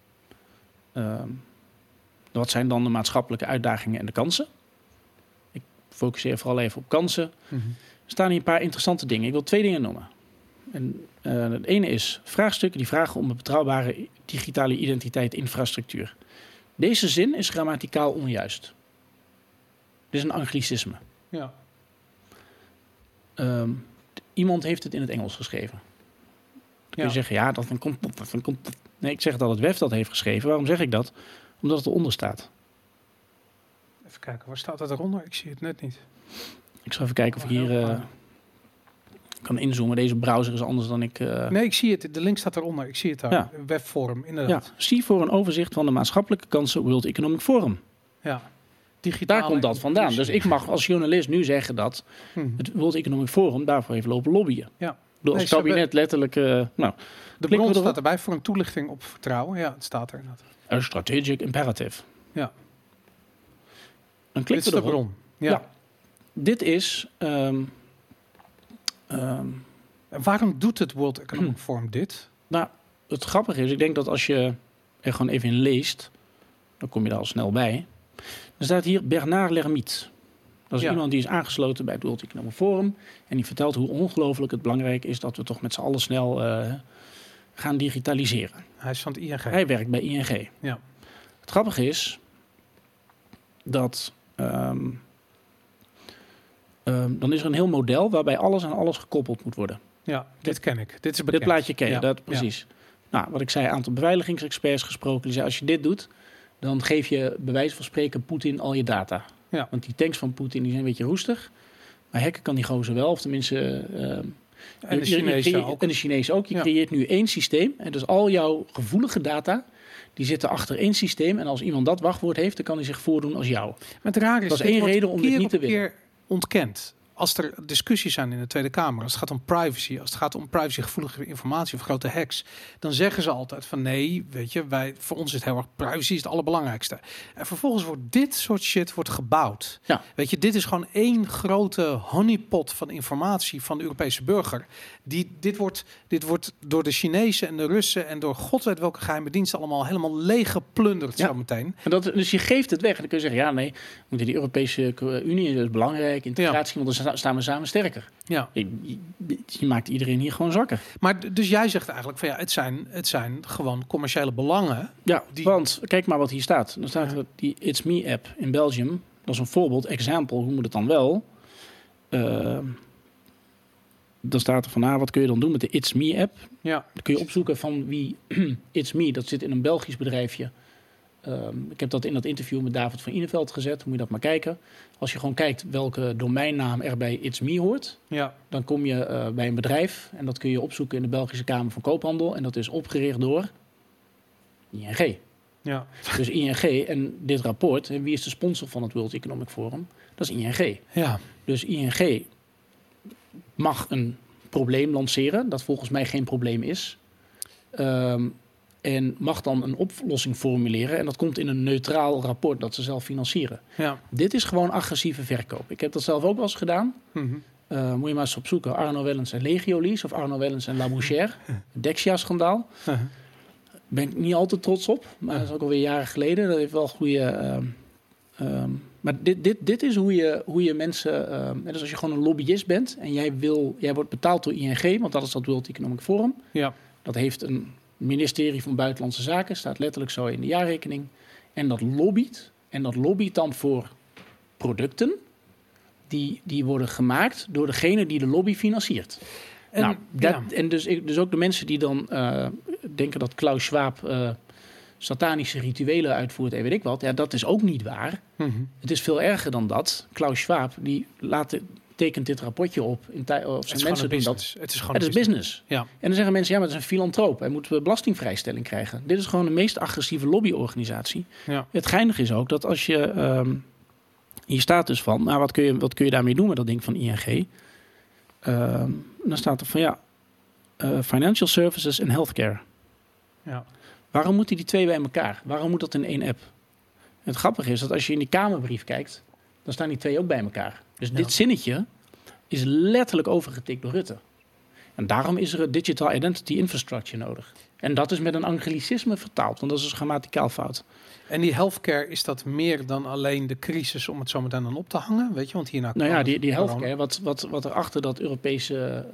Wat zijn dan de maatschappelijke uitdagingen en de kansen? Ik focuseer vooral even op kansen. Er staan hier een paar interessante dingen. Ik wil 2 dingen noemen. En het ene is vraagstukken die vragen om een betrouwbare digitale identiteit infrastructuur. Deze zin is grammaticaal onjuist. Dit is een anglicisme. Iemand heeft het in het Engels geschreven. Dan kun je zeggen, dat komt. Nee, ik zeg dat het WEF dat heeft geschreven. Waarom zeg ik dat? Omdat het eronder staat. Even kijken, waar staat het eronder? Ik zie het net niet. Ik zal even kijken of ik hier kan inzoomen. Deze browser is anders dan ik... Nee, ik zie het. De link staat eronder. Ik zie het daar. Webforum, inderdaad. Zie voor een overzicht van de maatschappelijke kansen World Economic Forum. Daar komt dat vandaan. Dus ik mag als journalist nu zeggen dat het World Economic Forum daarvoor heeft lopen lobbyen. Door het kabinet letterlijk... de bron staat erbij voor een toelichting op vertrouwen. Ja, het staat er inderdaad. A strategic imperative. Dan klikken we de bron. Ja. Dit is... waarom doet het World Economic Forum dit? Nou, het grappige is, ik denk dat als je er gewoon even in leest, dan kom je daar al snel bij. Er staat hier Bernard Lermite. Dat is iemand die is aangesloten bij het World Economic Forum. En die vertelt hoe ongelooflijk het belangrijk is dat we toch met z'n allen snel gaan digitaliseren. Hij is van het ING. Hij werkt bij ING. Ja. Het grappige is dat dan is er een heel model waarbij alles aan alles gekoppeld moet worden. Ja, dit ken ik. Dit is bekend. Dit plaatje ken je, dat precies. Ja. Nou, wat ik zei, een aantal beveiligingsexperts gesproken. Die zei, als je dit doet, dan geef je bij wijze van spreken Poetin al je data. Ja. Want die tanks van Poetin die zijn een beetje roestig. Maar hacken kan die gozer wel, of tenminste... en de Chinezen ook. En de Chinezen ook. Je creëert nu één systeem. En dus al jouw gevoelige data, die zitten achter één systeem. En als iemand dat wachtwoord heeft, dan kan hij zich voordoen als jou. Maar het raar is, dat is één reden om dit niet te winnen. Keer ontkend. Als er discussies zijn in de Tweede Kamer, als het gaat om privacy, als het gaat om privacygevoelige informatie of grote hacks, dan zeggen ze altijd van nee, weet je, voor ons is het heel erg privacy is het allerbelangrijkste. En vervolgens wordt dit soort shit gebouwd. Ja. Weet je, dit is gewoon één grote honeypot van informatie van de Europese burger. Dit wordt door de Chinezen en de Russen en door god weet welke geheime diensten allemaal helemaal leeggeplunderd zo meteen. En dus je geeft het weg en dan kun je zeggen, ja nee, we moeten die Europese Unie, dat is belangrijk, integratie, want dan staan we samen sterker. Ja. Je maakt iedereen hier gewoon zakken. Maar dus jij zegt eigenlijk van ja, het zijn gewoon commerciële belangen. Ja, want kijk maar wat hier staat. Dan staat er die It's Me app in Belgium. Dat is een voorbeeld, example, hoe moet het dan wel? Dan staat er van, wat kun je dan doen met de It's Me app? Ja. Dan kun je opzoeken van wie It's Me, dat zit in een Belgisch bedrijfje. Ik heb dat in dat interview met David van Ineveld gezet. Moet je dat maar kijken. Als je gewoon kijkt welke domeinnaam er bij It's Me hoort, dan kom je bij een bedrijf en dat kun je opzoeken in de Belgische Kamer van Koophandel. En dat is opgericht door ING. Ja. Dus ING en dit rapport, en wie is de sponsor van het World Economic Forum? Dat is ING. Ja. Dus ING mag een probleem lanceren, dat volgens mij geen probleem is. En mag dan een oplossing formuleren. En dat komt in een neutraal rapport dat ze zelf financieren. Ja. Dit is gewoon agressieve verkoop. Ik heb dat zelf ook wel eens gedaan. Mm-hmm. Moet je maar eens opzoeken. Arno Wellens en Legiolis of Arno Wellens en Labouchere. Dexia-schandaal. Uh-huh. Ben ik niet altijd trots op. Maar dat is ook alweer jaren geleden. Dat heeft wel goede... maar dit is hoe je mensen... dus als je gewoon een lobbyist bent... en jij wordt betaald door ING... want dat is dat World Economic Forum. Ja. Dat heeft een ministerie van Buitenlandse Zaken. Staat letterlijk zo in de jaarrekening. En dat lobbyt. En dat lobbyt dan voor producten... die worden gemaakt door degene die de lobby financiert. En dus ook de mensen die dan denken dat Klaus Schwab satanische rituelen uitvoert en weet ik wat. Ja, dat is ook niet waar. Mm-hmm. Het is veel erger dan dat. Klaus Schwab die tekent dit rapportje op. Of zijn mensen doen dat. Het is gewoon business. Ja. En dan zeggen mensen, ja, maar het is een filantroop. Hij moet belastingvrijstelling krijgen. Dit is gewoon de meest agressieve lobbyorganisatie. Ja. Het geinige is ook dat als je... hier staat dus van, wat kun je daarmee doen met dat ding van ING? Dan staat er van financial services en healthcare. Ja. Waarom moeten die twee bij elkaar? Waarom moet dat in één app? Het grappige is dat als je in die Kamerbrief kijkt, dan staan die twee ook bij elkaar. Dus dit zinnetje is letterlijk overgetikt door Rutte. En daarom is er een digital identity infrastructure nodig. En dat is met een anglicisme vertaald, want dat is grammaticaal fout. En die healthcare, is dat meer dan alleen de crisis om het zo meteen dan op te hangen? Weet je, want hierna... Nou ja, die healthcare, wat er achter dat Europese...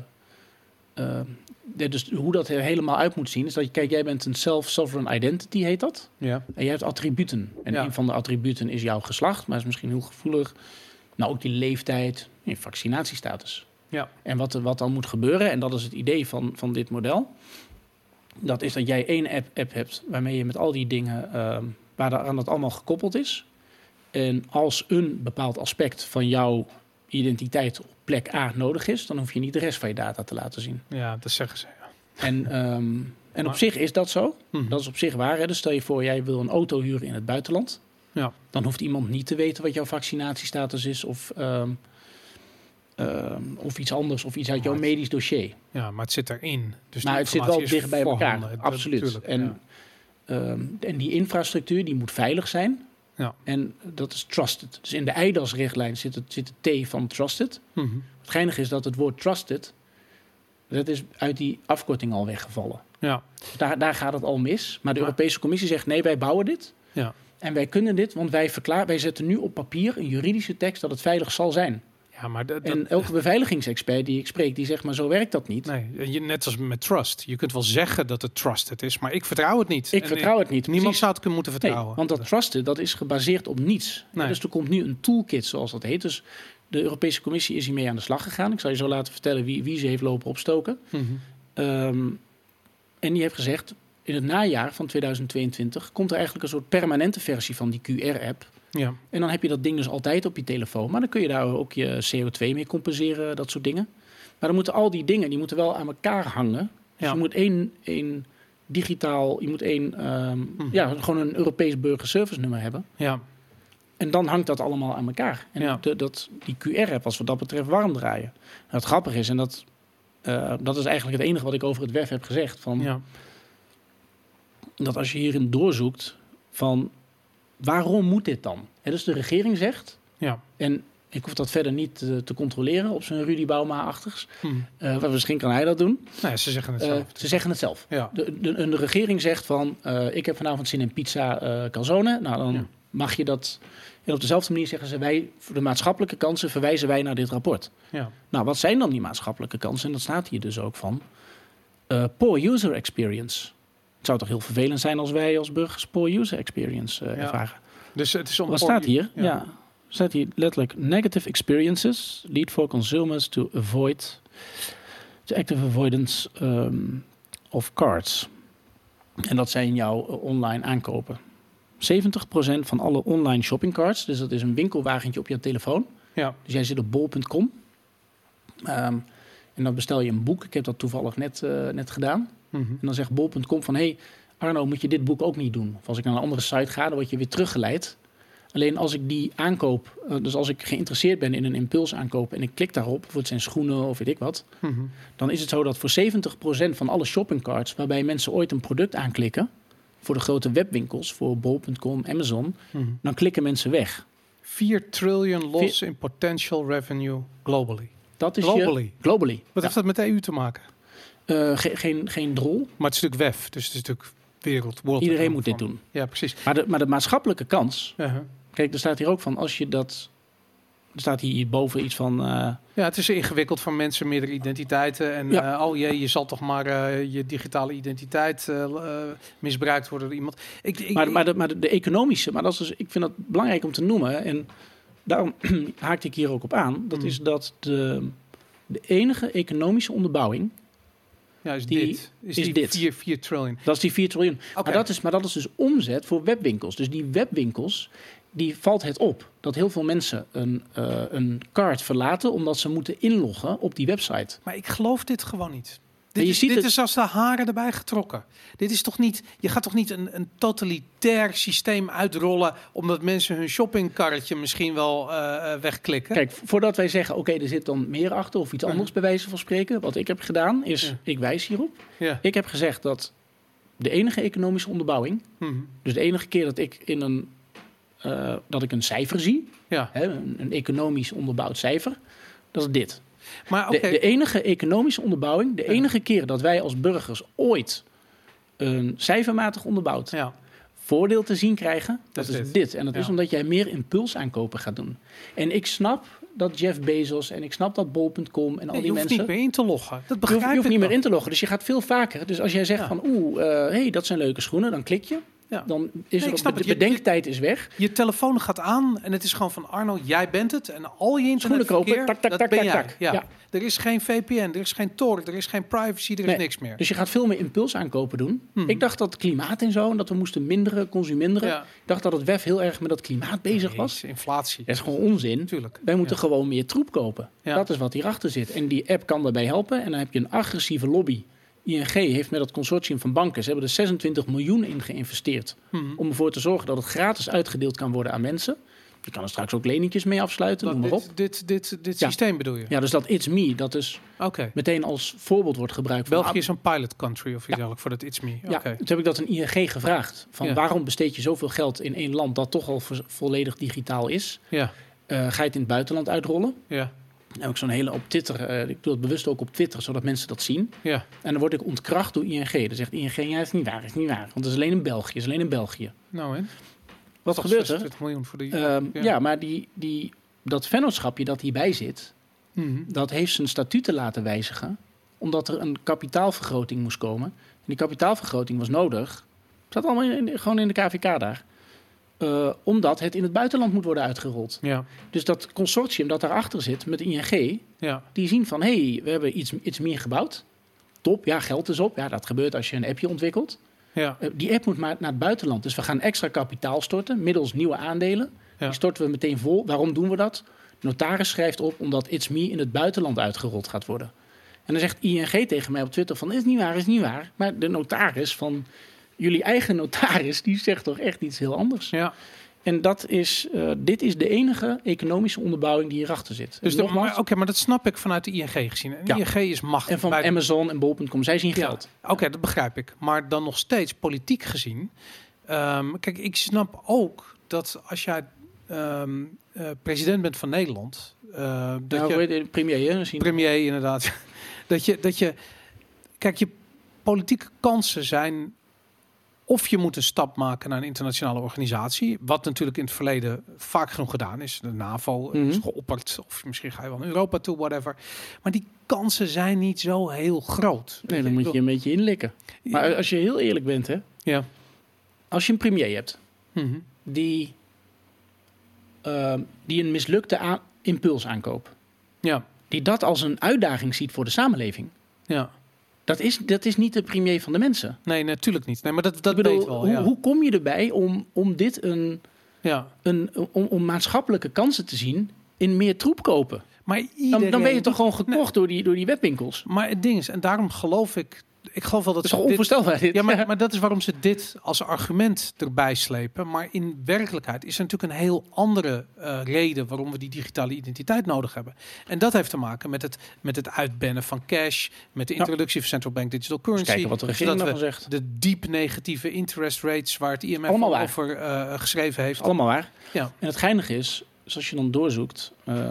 dus hoe dat er helemaal uit moet zien, is dat jij bent een self-sovereign identity, heet dat. Ja. En je hebt attributen. En een van de attributen is jouw geslacht, maar is misschien heel gevoelig. Nou, ook die leeftijd, je vaccinatiestatus. Ja. En wat dan moet gebeuren, en dat is het idee van dit model, dat is dat jij één app hebt waarmee je met al die dingen, waaraan dat allemaal gekoppeld is. En als een bepaald aspect van jouw identiteit op plek A nodig is, dan hoef je niet de rest van je data te laten zien. Ja, dat zeggen ze, ja. En op zich is dat zo. Dat is op zich waar. Hè? Dus stel je voor, jij wil een auto huren in het buitenland. Ja. Dan hoeft iemand niet te weten wat jouw vaccinatiestatus is of iets anders of iets uit jouw medisch dossier. Ja, maar het zit erin. Dus het zit wel dicht bij elkaar. Absoluut. Natuurlijk, en die infrastructuur die moet veilig zijn. Ja. En dat is trusted. Dus in de eIDAS-richtlijn zit de T van trusted. Mm-hmm. Het geinige is dat het woord trusted, dat is uit die afkorting al weggevallen. Ja. Daar gaat het al mis. Maar de Europese Commissie zegt, nee, wij bouwen dit. Ja. En wij kunnen dit, want wij zetten nu op papier een juridische tekst dat het veilig zal zijn. Ja, maar en elke beveiligingsexpert die ik spreek, die zegt, maar zo werkt dat niet. Nee, net als met trust. Je kunt wel zeggen dat het trusted is, maar ik vertrouw het niet. Ik vertrouw het niet. Niemand zou het moeten vertrouwen. Nee, want dat trusted, dat is gebaseerd op niets. Nee. Dus er komt nu een toolkit, zoals dat heet. Dus de Europese Commissie is hiermee aan de slag gegaan. Ik zal je zo laten vertellen wie ze heeft lopen opstoken. Mm-hmm. En die heeft gezegd, in het najaar van 2022 komt er eigenlijk een soort permanente versie van die QR-app. Ja. En dan heb je dat ding dus altijd op je telefoon. Maar dan kun je daar ook je CO2 mee compenseren, dat soort dingen. Maar dan moeten al die dingen, die moeten wel aan elkaar hangen. Dus je moet één digitaal, gewoon een Europees burgerservice nummer hebben. Ja. En dan hangt dat allemaal aan elkaar. En die QR-app was wat dat betreft warm draaien. Nou, het grappige is, en dat is eigenlijk het enige wat ik over het WEF heb gezegd. Dat als je hierin doorzoekt van waarom moet dit dan? Dus de regering zegt, en ik hoef dat verder niet te controleren op zijn Rudy Bauma-achtigs. Misschien kan hij dat doen. Nee, ze zeggen het zelf. Ze zeggen het zelf. Ja. De regering zegt van, ik heb vanavond zin in pizza calzone. Nou, dan mag je dat. En op dezelfde manier zeggen ze, wij voor de maatschappelijke kansen verwijzen wij naar dit rapport. Ja. Nou, wat zijn dan die maatschappelijke kansen? En dat staat hier dus ook van. Poor user experience. Het zou toch heel vervelend zijn als wij als burgers poor user experience ervaren. Dus het is wat staat hier? Ja. Staat hier letterlijk: negative experiences lead for consumers to avoid the active avoidance of cards. En dat zijn jouw online aankopen. 70% van alle online shoppingcarts, dus dat is een winkelwagentje op je telefoon. Ja. Dus jij zit op bol.com. En dan bestel je een boek. Ik heb dat toevallig net gedaan. Mm-hmm. En dan zegt bol.com van, hey Arno, moet je dit boek ook niet doen? Of als ik naar een andere site ga, dan word je weer teruggeleid. Alleen als ik die aankoop, dus als ik geïnteresseerd ben in een impulsaankoop en ik klik daarop, bijvoorbeeld het zijn schoenen of weet ik wat, dan is het zo dat voor 70% van alle shoppingcarts waarbij mensen ooit een product aanklikken, voor de grote webwinkels, voor bol.com, Amazon, dan klikken mensen weg. 4 trillion loss in potential revenue globally. Dat is globally. Wat heeft dat met de EU te maken? Geen drol. Maar het is natuurlijk WEF, dus het is natuurlijk wereld. Iedereen moet dit doen. Ja, precies. Maar de maatschappelijke kans. Kijk, er staat hier ook van, als je dat. Er staat hier boven iets van. Ja, het is ingewikkeld voor mensen, meerdere identiteiten. En je zal toch maar je digitale identiteit misbruikt worden door iemand. Maar de economische, maar dat is dus, ik vind dat belangrijk om te noemen. En daarom haakte ik hier ook op aan. Dat is dat de enige economische onderbouwing. Ja, is dit. 4 triljoen. Dat is die 4 triljoen. Okay. Maar dat is dus omzet voor webwinkels. Dus die webwinkels, die valt het op dat heel veel mensen een cart verlaten omdat ze moeten inloggen op die website. Maar ik geloof dit gewoon niet. Dit is als de haren erbij getrokken. Dit is toch niet. Je gaat toch niet een totalitair systeem uitrollen omdat mensen hun shoppingkarretje misschien wel wegklikken? Kijk, voordat wij zeggen, oké, er zit dan meer achter of iets anders bij wijze van spreken. Wat ik heb gedaan is, ik wijs hierop. Ja. Ik heb gezegd dat de enige economische onderbouwing, dus de enige keer dat ik dat ik een cijfer zie, een economisch onderbouwd cijfer, dat is dit. Maar de enige economische onderbouwing, de enige keer dat wij als burgers ooit een cijfermatig onderbouwd voordeel te zien krijgen, dat is dit. En dat is omdat jij meer impulsaankopen gaat doen. En ik snap dat Jeff Bezos en ik snap dat bol.com en al die mensen. Je hoeft niet meer in te loggen. Dat begrijp ik. Je hoeft niet meer in te loggen. Dus je gaat veel vaker. Dus als jij zegt van dat zijn leuke schoenen, dan klik je. Ja. Dan is de bedenktijd is weg. Je telefoon gaat aan en het is gewoon van Arno, jij bent het. En al je internetverkeer, dat ben jij. Ja. Er is geen VPN, er is geen Tor, er is geen privacy, er is niks meer. Dus je gaat veel meer impulsaankopen doen. Ik dacht dat klimaat en zo, en dat we moesten minderen, consuminderen. Ja. Ik dacht dat het WEF heel erg met dat klimaat bezig was. Inflatie. Dat is gewoon onzin. Tuurlijk. Wij moeten gewoon meer troep kopen. Ja. Dat is wat hierachter zit. En die app kan daarbij helpen. En dan heb je een agressieve lobby. ING heeft met het consortium van banken, ze hebben er 26 miljoen in geïnvesteerd om ervoor te zorgen dat het gratis uitgedeeld kan worden aan mensen. Je kan er straks ook leningjes mee afsluiten, noem maar op. Dit systeem bedoel je? Ja, dus dat It's Me, dat dus meteen als voorbeeld wordt gebruikt. België is een pilot country of iets dergelijks voor dat It's Me. Ja, toen heb ik dat een ING gevraagd. Van waarom besteed je zoveel geld in één land dat toch al volledig digitaal is? Ja. Ga je het in het buitenland uitrollen? Ja. Dan heb ik zo'n hele op Twitter. Ik doe het bewust ook op Twitter, zodat mensen dat zien. Ja. En dan word ik ontkracht door ING. Dan zegt ING, ja, is niet waar, is niet waar. Want het is alleen in België, Nou, hè? Wat gebeurt er? 20 miljoen voor de maar dat vennootschapje dat hierbij zit, dat heeft zijn statuten laten wijzigen, omdat er een kapitaalvergroting moest komen. En die kapitaalvergroting was nodig. Het staat allemaal gewoon in de KVK daar. Omdat het in het buitenland moet worden uitgerold. Ja. Dus dat consortium dat daarachter zit met ING, die zien van, we hebben iets meer gebouwd. Top, ja, geld is op. Ja, dat gebeurt als je een appje ontwikkelt. Ja. Die app moet maar naar het buitenland. Dus we gaan extra kapitaal storten, middels nieuwe aandelen. Ja. Die storten we meteen vol. Waarom doen we dat? De notaris schrijft op omdat It's Me in het buitenland uitgerold gaat worden. En dan zegt ING tegen mij op Twitter van, is niet waar. Maar de notaris van jullie eigen notaris, die zegt toch echt iets heel anders. Ja. En dit is de enige economische onderbouwing die hierachter zit. Dus maar dat snap ik vanuit de ING gezien. En ING is machtig. En van Amazon en Bol.com, zij zien geld. Oké, dat begrijp ik. Maar dan nog steeds politiek gezien. Kijk, ik snap ook dat als jij president bent van Nederland. Premier, inderdaad. dat je. Kijk, je politieke kansen zijn. Of je moet een stap maken naar een internationale organisatie. Wat natuurlijk in het verleden vaak genoeg gedaan is. De NAVO is geopperd. Of misschien ga je wel naar Europa toe, whatever. Maar die kansen zijn niet zo heel groot. Nee, dan moet je een beetje inlikken. Maar als je heel eerlijk bent, hè. Ja. Als je een premier hebt. Die een mislukte impuls aankoopt. Ja. Die dat als een uitdaging ziet voor de samenleving. Ja. Dat is niet de premier van de mensen. Nee, natuurlijk niet. Nee, maar dat weet wel. Hoe kom je erbij om dit om maatschappelijke kansen te zien in meer troep kopen? Maar dan ben je toch gewoon gekocht door die webwinkels. Maar het ding is, en daarom geloof ik geloof wel dat is toch onvoorstelbaar dit? Ja, maar dat is waarom ze dit als argument erbij slepen. Maar in werkelijkheid is er natuurlijk een heel andere reden waarom we die digitale identiteit nodig hebben. En dat heeft te maken met het uitbannen van cash, met de introductie van central bank digital currency. Kijken wat de regering daarvan zegt. De diep negatieve interest rates waar het IMF over geschreven heeft. Allemaal waar. Ja. En het geinige is, als je dan doorzoekt.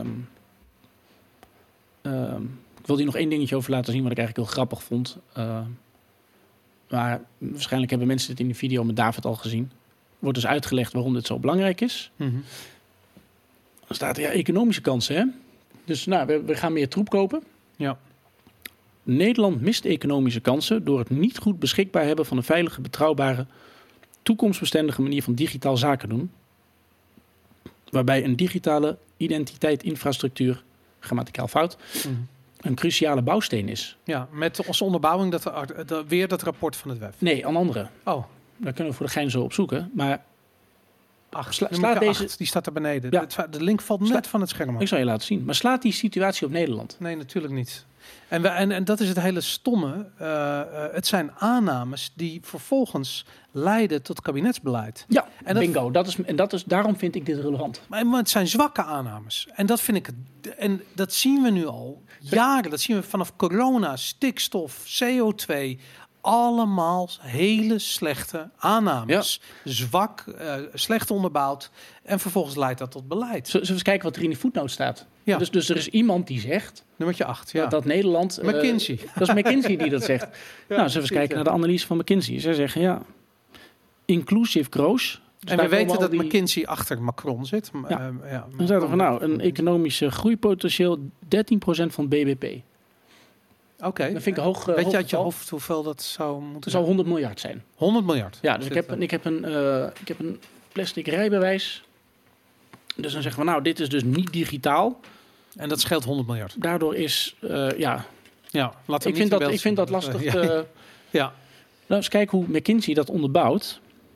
Ik wil hier nog één dingetje over laten zien wat ik eigenlijk heel grappig vond. Maar waarschijnlijk hebben mensen dit in de video met David al gezien. Wordt dus uitgelegd waarom dit zo belangrijk is. Dan staat er economische kansen. Hè? Dus we gaan meer troep kopen. Ja. Nederland mist economische kansen door het niet goed beschikbaar hebben van een veilige, betrouwbare, toekomstbestendige manier van digitaal zaken doen. Waarbij een digitale identiteit, infrastructuur, grammaticaal fout, een cruciale bouwsteen is. Ja, met als onderbouwing weer dat rapport van het WEF. Nee, een andere. Oh. Daar kunnen we voor de gein zo op zoeken. Maar slaat deze... die staat er beneden. Ja. De link valt net van het scherm. Ik zal je laten zien. Maar slaat die situatie op Nederland? Nee, natuurlijk niet. En dat is het hele stomme. Het zijn aannames die vervolgens leiden tot kabinetsbeleid. Ja, en bingo. Daarom vind ik dit relevant. Maar het zijn zwakke aannames. En dat vind ik. En dat zien we nu al jaren. Dat zien we vanaf corona, stikstof, CO2. Allemaal hele slechte aannames. Ja. Zwak, slecht onderbouwd. En vervolgens leidt dat tot beleid. Zullen we eens kijken wat er in die voetnoot staat? Ja. Dus er is iemand die zegt... Nummertje 8, ja. Dat Nederland... McKinsey. Dat is McKinsey die dat zegt. Ja, zullen we eens kijken naar de analyse van McKinsey. Zij zeggen, inclusive growth... En we weten dat McKinsey achter Macron zit. Dan staat er van een economische groeipotentieel 13% van het BBP. Oké. Dat vind ik hoog. Weet je uit je hoofd hoeveel dat zou moeten zijn? Het zou 100 miljard zijn. 100 miljard? Ja, dus ik heb een plastic rijbewijs. Dus dan zeggen we, dit is dus niet digitaal. En dat scheelt 100 miljard. Daardoor is, Ja, ik vind dat lastig. Ja. Nou, eens kijken hoe McKinsey dat onderbouwt.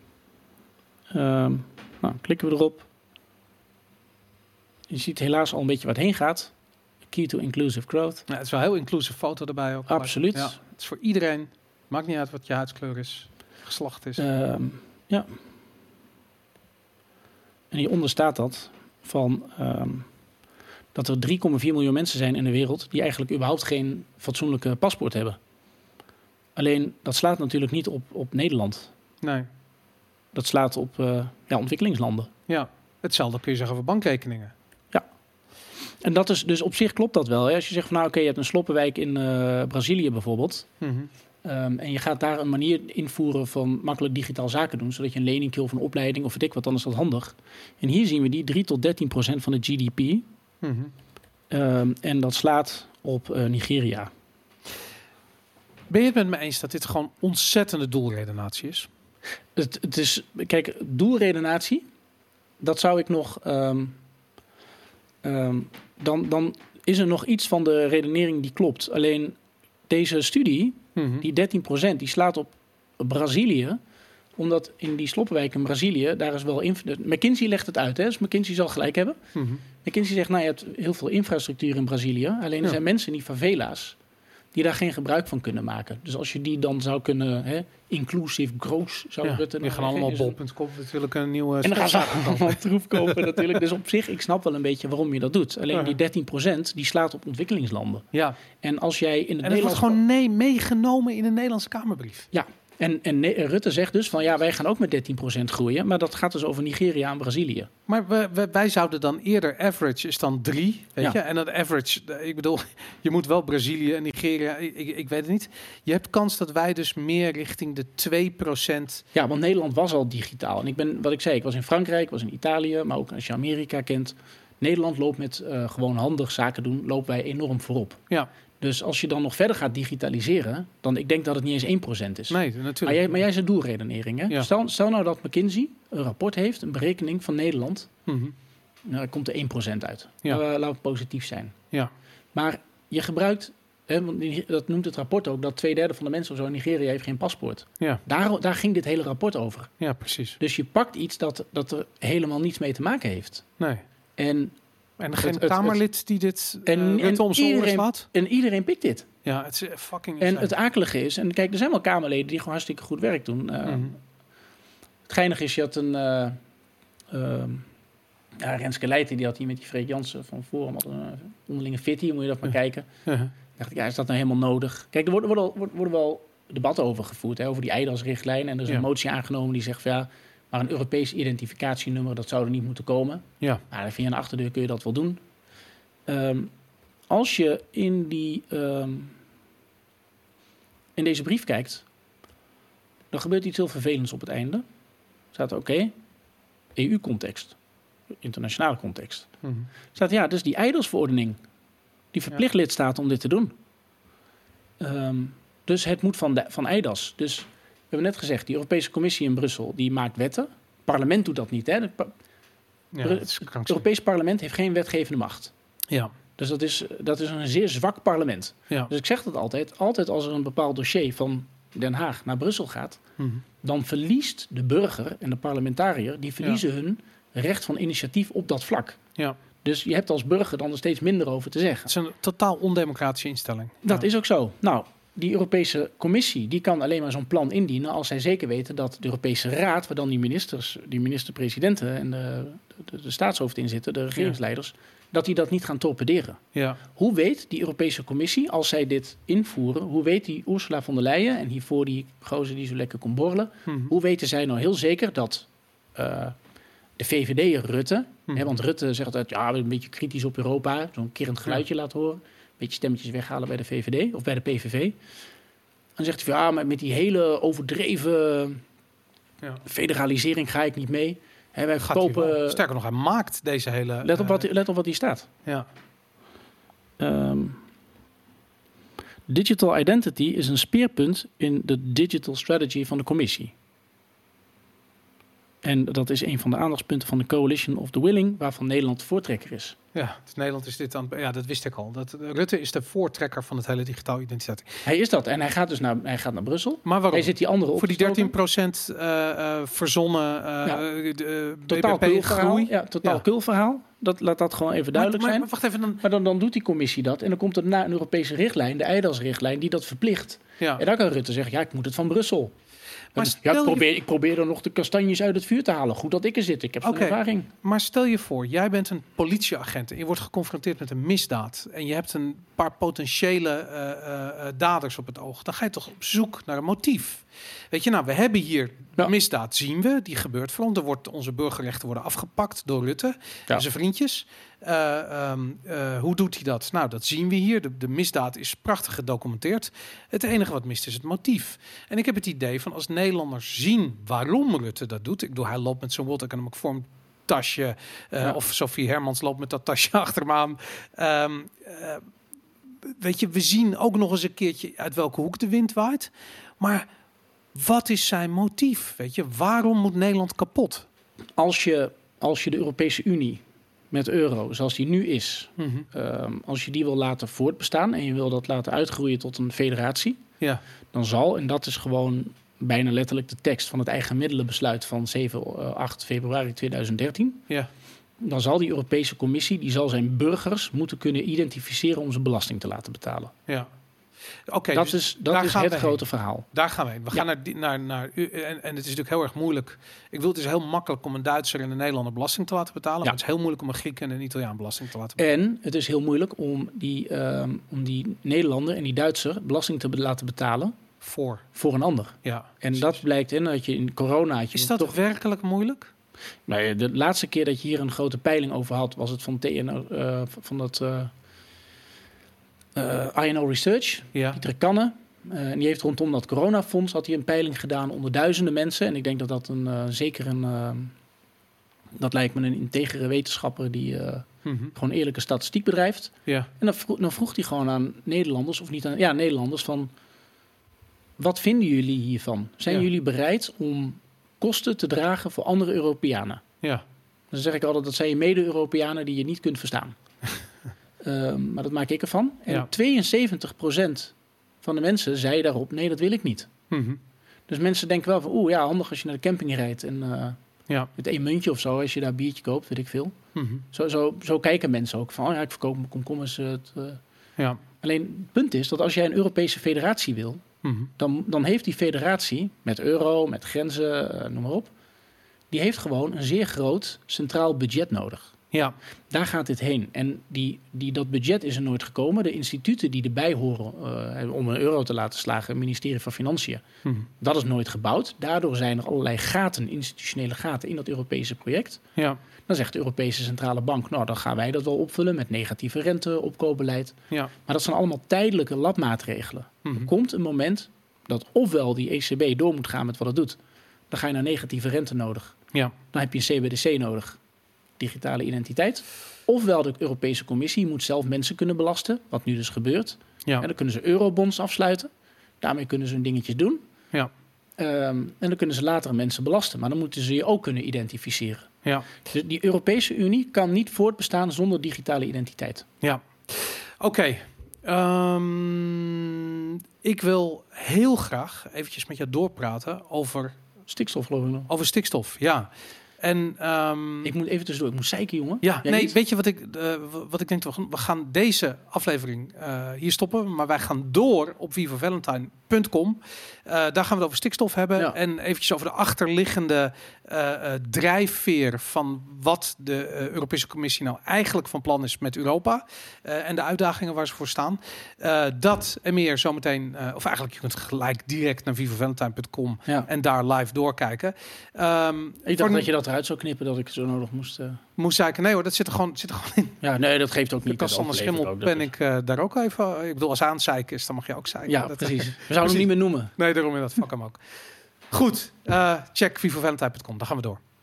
Klikken we erop. Je ziet helaas al een beetje wat heen gaat. Key to inclusive growth. Ja, het is wel een heel inclusive foto erbij ook. Absoluut. Ja, het is voor iedereen. Maakt niet uit wat je huidskleur is, geslacht is. Ja. En hieronder staat dat. van dat er 3,4 miljoen mensen zijn in de wereld die eigenlijk überhaupt geen fatsoenlijke paspoort hebben. Alleen, dat slaat natuurlijk niet op Nederland. Nee. Dat slaat op ontwikkelingslanden. Ja, hetzelfde kun je zeggen over bankrekeningen. Ja. En dat is dus op zich klopt dat wel. Hè? Als je zegt van je hebt een sloppenwijk in Brazilië bijvoorbeeld. Mm-hmm. En je gaat daar een manier invoeren van makkelijk digitaal zaken doen, zodat je een lening krijgt of een opleiding of weet ik wat, dan is dat handig. En hier zien we die 3 tot 13% van de GDP. Mm-hmm. En dat slaat op Nigeria. Ben je het met me eens dat dit gewoon ontzettende doelredenatie is? Het is, kijk, doelredenatie, dat zou ik nog... Dan is er nog iets van de redenering die klopt. Alleen deze studie, die 13%, die slaat op Brazilië. Omdat in die sloppenwijk in Brazilië, daar is wel... McKinsey legt het uit, hè? Dus McKinsey zal gelijk hebben. Mm-hmm. McKinsey zegt, je hebt heel veel infrastructuur in Brazilië. Alleen er zijn mensen in die favela's die daar geen gebruik van kunnen maken. Dus als je die dan zou kunnen, inclusive growth, zou Rutte... Die gaan allemaal bol.com natuurlijk een nieuwe... En dan gaan ze allemaal troef kopen natuurlijk. Dus op zich, ik snap wel een beetje waarom je dat doet. Alleen die 13%, die slaat op ontwikkelingslanden. Ja. En als jij in het Nederlands... wordt gewoon meegenomen in een Nederlandse Kamerbrief. Ja. En Rutte zegt dus van wij gaan ook met 13% groeien. Maar dat gaat dus over Nigeria en Brazilië. Maar wij zouden dan eerder, average is dan 3, weet je? En dat average, ik bedoel, je moet wel Brazilië en Nigeria, ik weet het niet. Je hebt kans dat wij dus meer richting de 2%... Ja, want Nederland was al digitaal. En ik was in Frankrijk, ik was in Italië, maar ook als je Amerika kent. Nederland loopt met gewoon handig zaken doen, lopen wij enorm voorop. Ja. Dus als je dan nog verder gaat digitaliseren, dan ik denk dat het niet eens 1% is. Nee, natuurlijk. Maar jij zegt doelredenering, hè? Ja. Stel nou dat McKinsey een rapport heeft, een berekening van Nederland. Mm-hmm. Nou, dan komt er 1% uit. Ja. Laten we positief zijn. Ja. Maar je gebruikt, want dat noemt het rapport ook, dat 2/3 van de mensen of zo in Nigeria heeft geen paspoort. Ja. Daar ging dit hele rapport over. Ja, precies. Dus je pakt iets dat er helemaal niets mee te maken heeft. Nee. En geen Kamerlid die dit Rutte om zijn oren slaat? En iedereen pikt dit. Ja, het is fucking insane. En het akelige is... En kijk, er zijn wel Kamerleden die gewoon hartstikke goed werk doen. Het geinige is, je had een... Renske Leijten, die had hier met die Freek Jansen van Forum... had een onderlinge fitty, moet je dat maar kijken. Dacht ik, is dat nou helemaal nodig? Kijk, er worden wel debatten over gevoerd, over die eidasrichtlijn. En er is een motie aangenomen die zegt van... maar een Europees identificatienummer, dat zou er niet moeten komen. Ja. Nou, dan vind je aan de achterdeur, kun je dat wel doen. Als je in deze brief kijkt, dan gebeurt iets heel vervelends op het einde. Staat oké, EU-context, internationale context. Mm-hmm. Staat dus die eidasverordening, die verplicht lidstaten om dit te doen. Dus het moet van eidas. Dus we hebben net gezegd, die Europese Commissie in Brussel, die maakt wetten. Het parlement doet dat niet, hè? Het Europese parlement heeft geen wetgevende macht. Ja. Dus dat is een zeer zwak parlement. Ja. Dus ik zeg dat altijd als er een bepaald dossier van Den Haag naar Brussel gaat, dan verliest de burger en de parlementariër, die verliezen hun recht van initiatief op dat vlak. Ja. Dus je hebt als burger dan er steeds minder over te zeggen. Het is een totaal ondemocratische instelling. Dat is ook zo. Nou, die Europese Commissie, die kan alleen maar zo'n plan indienen als zij zeker weten dat de Europese Raad, waar dan die minister-presidenten en de staatshoofden in zitten, de regeringsleiders, dat die dat niet gaan torpederen. Ja. Hoe weet die Europese Commissie, als zij dit invoeren, hoe weet die Ursula von der Leyen en hiervoor die gozer die zo lekker kon borrelen, hoe weten zij nou heel zeker dat de VVD Rutte, want Rutte zegt altijd, we zijn een beetje kritisch op Europa, zo'n kerend geluidje laten horen, een beetje stemmetjes weghalen bij de VVD of bij de PVV. Dan zegt hij van, maar met die hele overdreven federalisering ga ik niet mee. Wij kopen... Sterker nog, hij maakt deze hele... Let op wat hier staat. Ja. Digital identity is een speerpunt in de digital strategy van de commissie. En dat is een van de aandachtspunten van de Coalition of the Willing, waarvan Nederland voortrekker is. Ja, dus Nederland is dit dan. Ja, dat wist ik al. Rutte is de voortrekker van het hele digitaal identiteit. Hij is dat en hij gaat dus naar Brussel. Maar waarom? Hij zit die andere op. Voor die 13% verzonnen totaal BBP-groei. Ja, totaal kulverhaal. Laat dat gewoon even duidelijk zijn. Maar wacht even. Maar dan doet die commissie dat en dan komt er na een Europese richtlijn, de eidasrichtlijn, die dat verplicht. Ja. En dan kan Rutte zeggen, ik moet het van Brussel. Ik probeer er nog de kastanjes uit het vuur te halen. Goed dat ik er zit. Ik heb zo'n ervaring. Maar stel je voor, jij bent een politieagent en je wordt geconfronteerd met een misdaad. En je hebt een paar potentiële daders op het oog. Dan ga je toch op zoek naar een motief. Weet je, we hebben hier misdaad, zien we. Die gebeurt voor ons. Onze burgerrechten worden afgepakt door Rutte en zijn vriendjes. Hoe doet hij dat? Nou, dat zien we hier. De misdaad is prachtig gedocumenteerd. Het enige wat mist is het motief. En ik heb het idee van als Nederlanders zien waarom Rutte dat doet. Ik bedoel, hij loopt met zo'n World Economic Forum tasje. Of Sophie Hermans loopt met dat tasje achter hem aan. Weet je, we zien ook nog eens een keertje uit welke hoek de wind waait. Maar wat is zijn motief? Weet je, waarom moet Nederland kapot? Als je de Europese Unie met euro, zoals die nu is, als je die wil laten voortbestaan en je wil dat laten uitgroeien tot een federatie, dan zal, en dat is gewoon bijna letterlijk de tekst van het eigen middelenbesluit van 8 februari 2013, dan zal die Europese Commissie, die zal zijn burgers moeten kunnen identificeren om ze belasting te laten betalen. Ja. Okay, dat is het grote verhaal. Daar gaan we heen. We gaan naar en het is natuurlijk heel erg moeilijk. Het is heel makkelijk om een Duitser en een Nederlander belasting te laten betalen. Maar het is heel moeilijk om een Griek en een Italiaan belasting te laten betalen. En het is heel moeilijk om die Nederlander en die Duitser belasting te laten betalen voor een ander. Ja, en precies. Dat blijkt dat je in corona... Is dat toch werkelijk moeilijk? Nou, de laatste keer dat je hier een grote peiling over had, was het van van dat... INO Research, Pieter Kanne. En die heeft rondom dat coronafonds had hij een peiling gedaan onder duizenden mensen. En ik denk dat dat dat lijkt me een integere wetenschapper die gewoon eerlijke statistiek bedrijft. Ja. En dan vroeg hij gewoon aan Nederlanders, of niet aan Nederlanders, van wat vinden jullie hiervan? Zijn jullie bereid om kosten te dragen voor andere Europeanen? Ja. Dan zeg ik altijd, dat zijn je mede-Europeanen die je niet kunt verstaan. Maar dat maak ik ervan. En 72% van de mensen zei daarop, nee, dat wil ik niet. Mm-hmm. Dus mensen denken wel van, handig als je naar de camping rijdt. En met 1 muntje of zo, als je daar een biertje koopt, weet ik veel. Mm-hmm. Zo kijken mensen ook van, ik verkoop mijn komkommers. Alleen het punt is dat als jij een Europese federatie wil, dan heeft die federatie met euro, met grenzen, noem maar op, die heeft gewoon een zeer groot centraal budget nodig. Ja. Daar gaat dit heen. En dat budget is er nooit gekomen. De instituten die erbij horen om een euro te laten slagen, het ministerie van Financiën, dat is nooit gebouwd. Daardoor zijn er allerlei gaten, institutionele gaten in dat Europese project. Ja. Dan zegt de Europese Centrale Bank, dan gaan wij dat wel opvullen met negatieve rente, opkoopbeleid. Ja. Maar dat zijn allemaal tijdelijke labmaatregelen. Er komt een moment dat ofwel die ECB door moet gaan met wat het doet. Dan ga je naar negatieve rente nodig. Ja. Dan heb je een CBDC nodig. Digitale identiteit. Ofwel de Europese Commissie moet zelf mensen kunnen belasten, wat nu dus gebeurt. Ja. En dan kunnen ze eurobonds afsluiten. Daarmee kunnen ze hun dingetjes doen. Ja. En dan kunnen ze later mensen belasten. Maar dan moeten ze je ook kunnen identificeren. Ja. Dus die Europese Unie kan niet voortbestaan zonder digitale identiteit. Ja. Oké. Ik wil heel graag eventjes met jou doorpraten over stikstof, geloof ik nog. Over stikstof, ja. En ik moet even tussendoor. Ik moet zeiken, jongen. Ja, weet je wat ik denk? We gaan deze aflevering hier stoppen, maar wij gaan door op vivavalentine.com. Daar gaan we het over stikstof hebben en eventjes over de achterliggende drijfveer van wat de Europese Commissie nou eigenlijk van plan is met Europa en de uitdagingen waar ze voor staan. Dat en meer zometeen, of eigenlijk je kunt gelijk direct naar vivavalentine.com en daar live doorkijken. Ik dacht dat je dat eruit zou knippen, dat ik zo nodig moest zeiken. Nee hoor, dat zit er gewoon in. Ja, nee, dat geeft ook niet. Als Sander Schimmel ben ik daar ook even. Ik bedoel, als aanzeiken is, dan mag je ook zeiken. Ja, precies. We zouden hem niet meer noemen. Nee, daarom in dat vak hem ook. Goed, check vivavalentine.com. Daar gaan we door.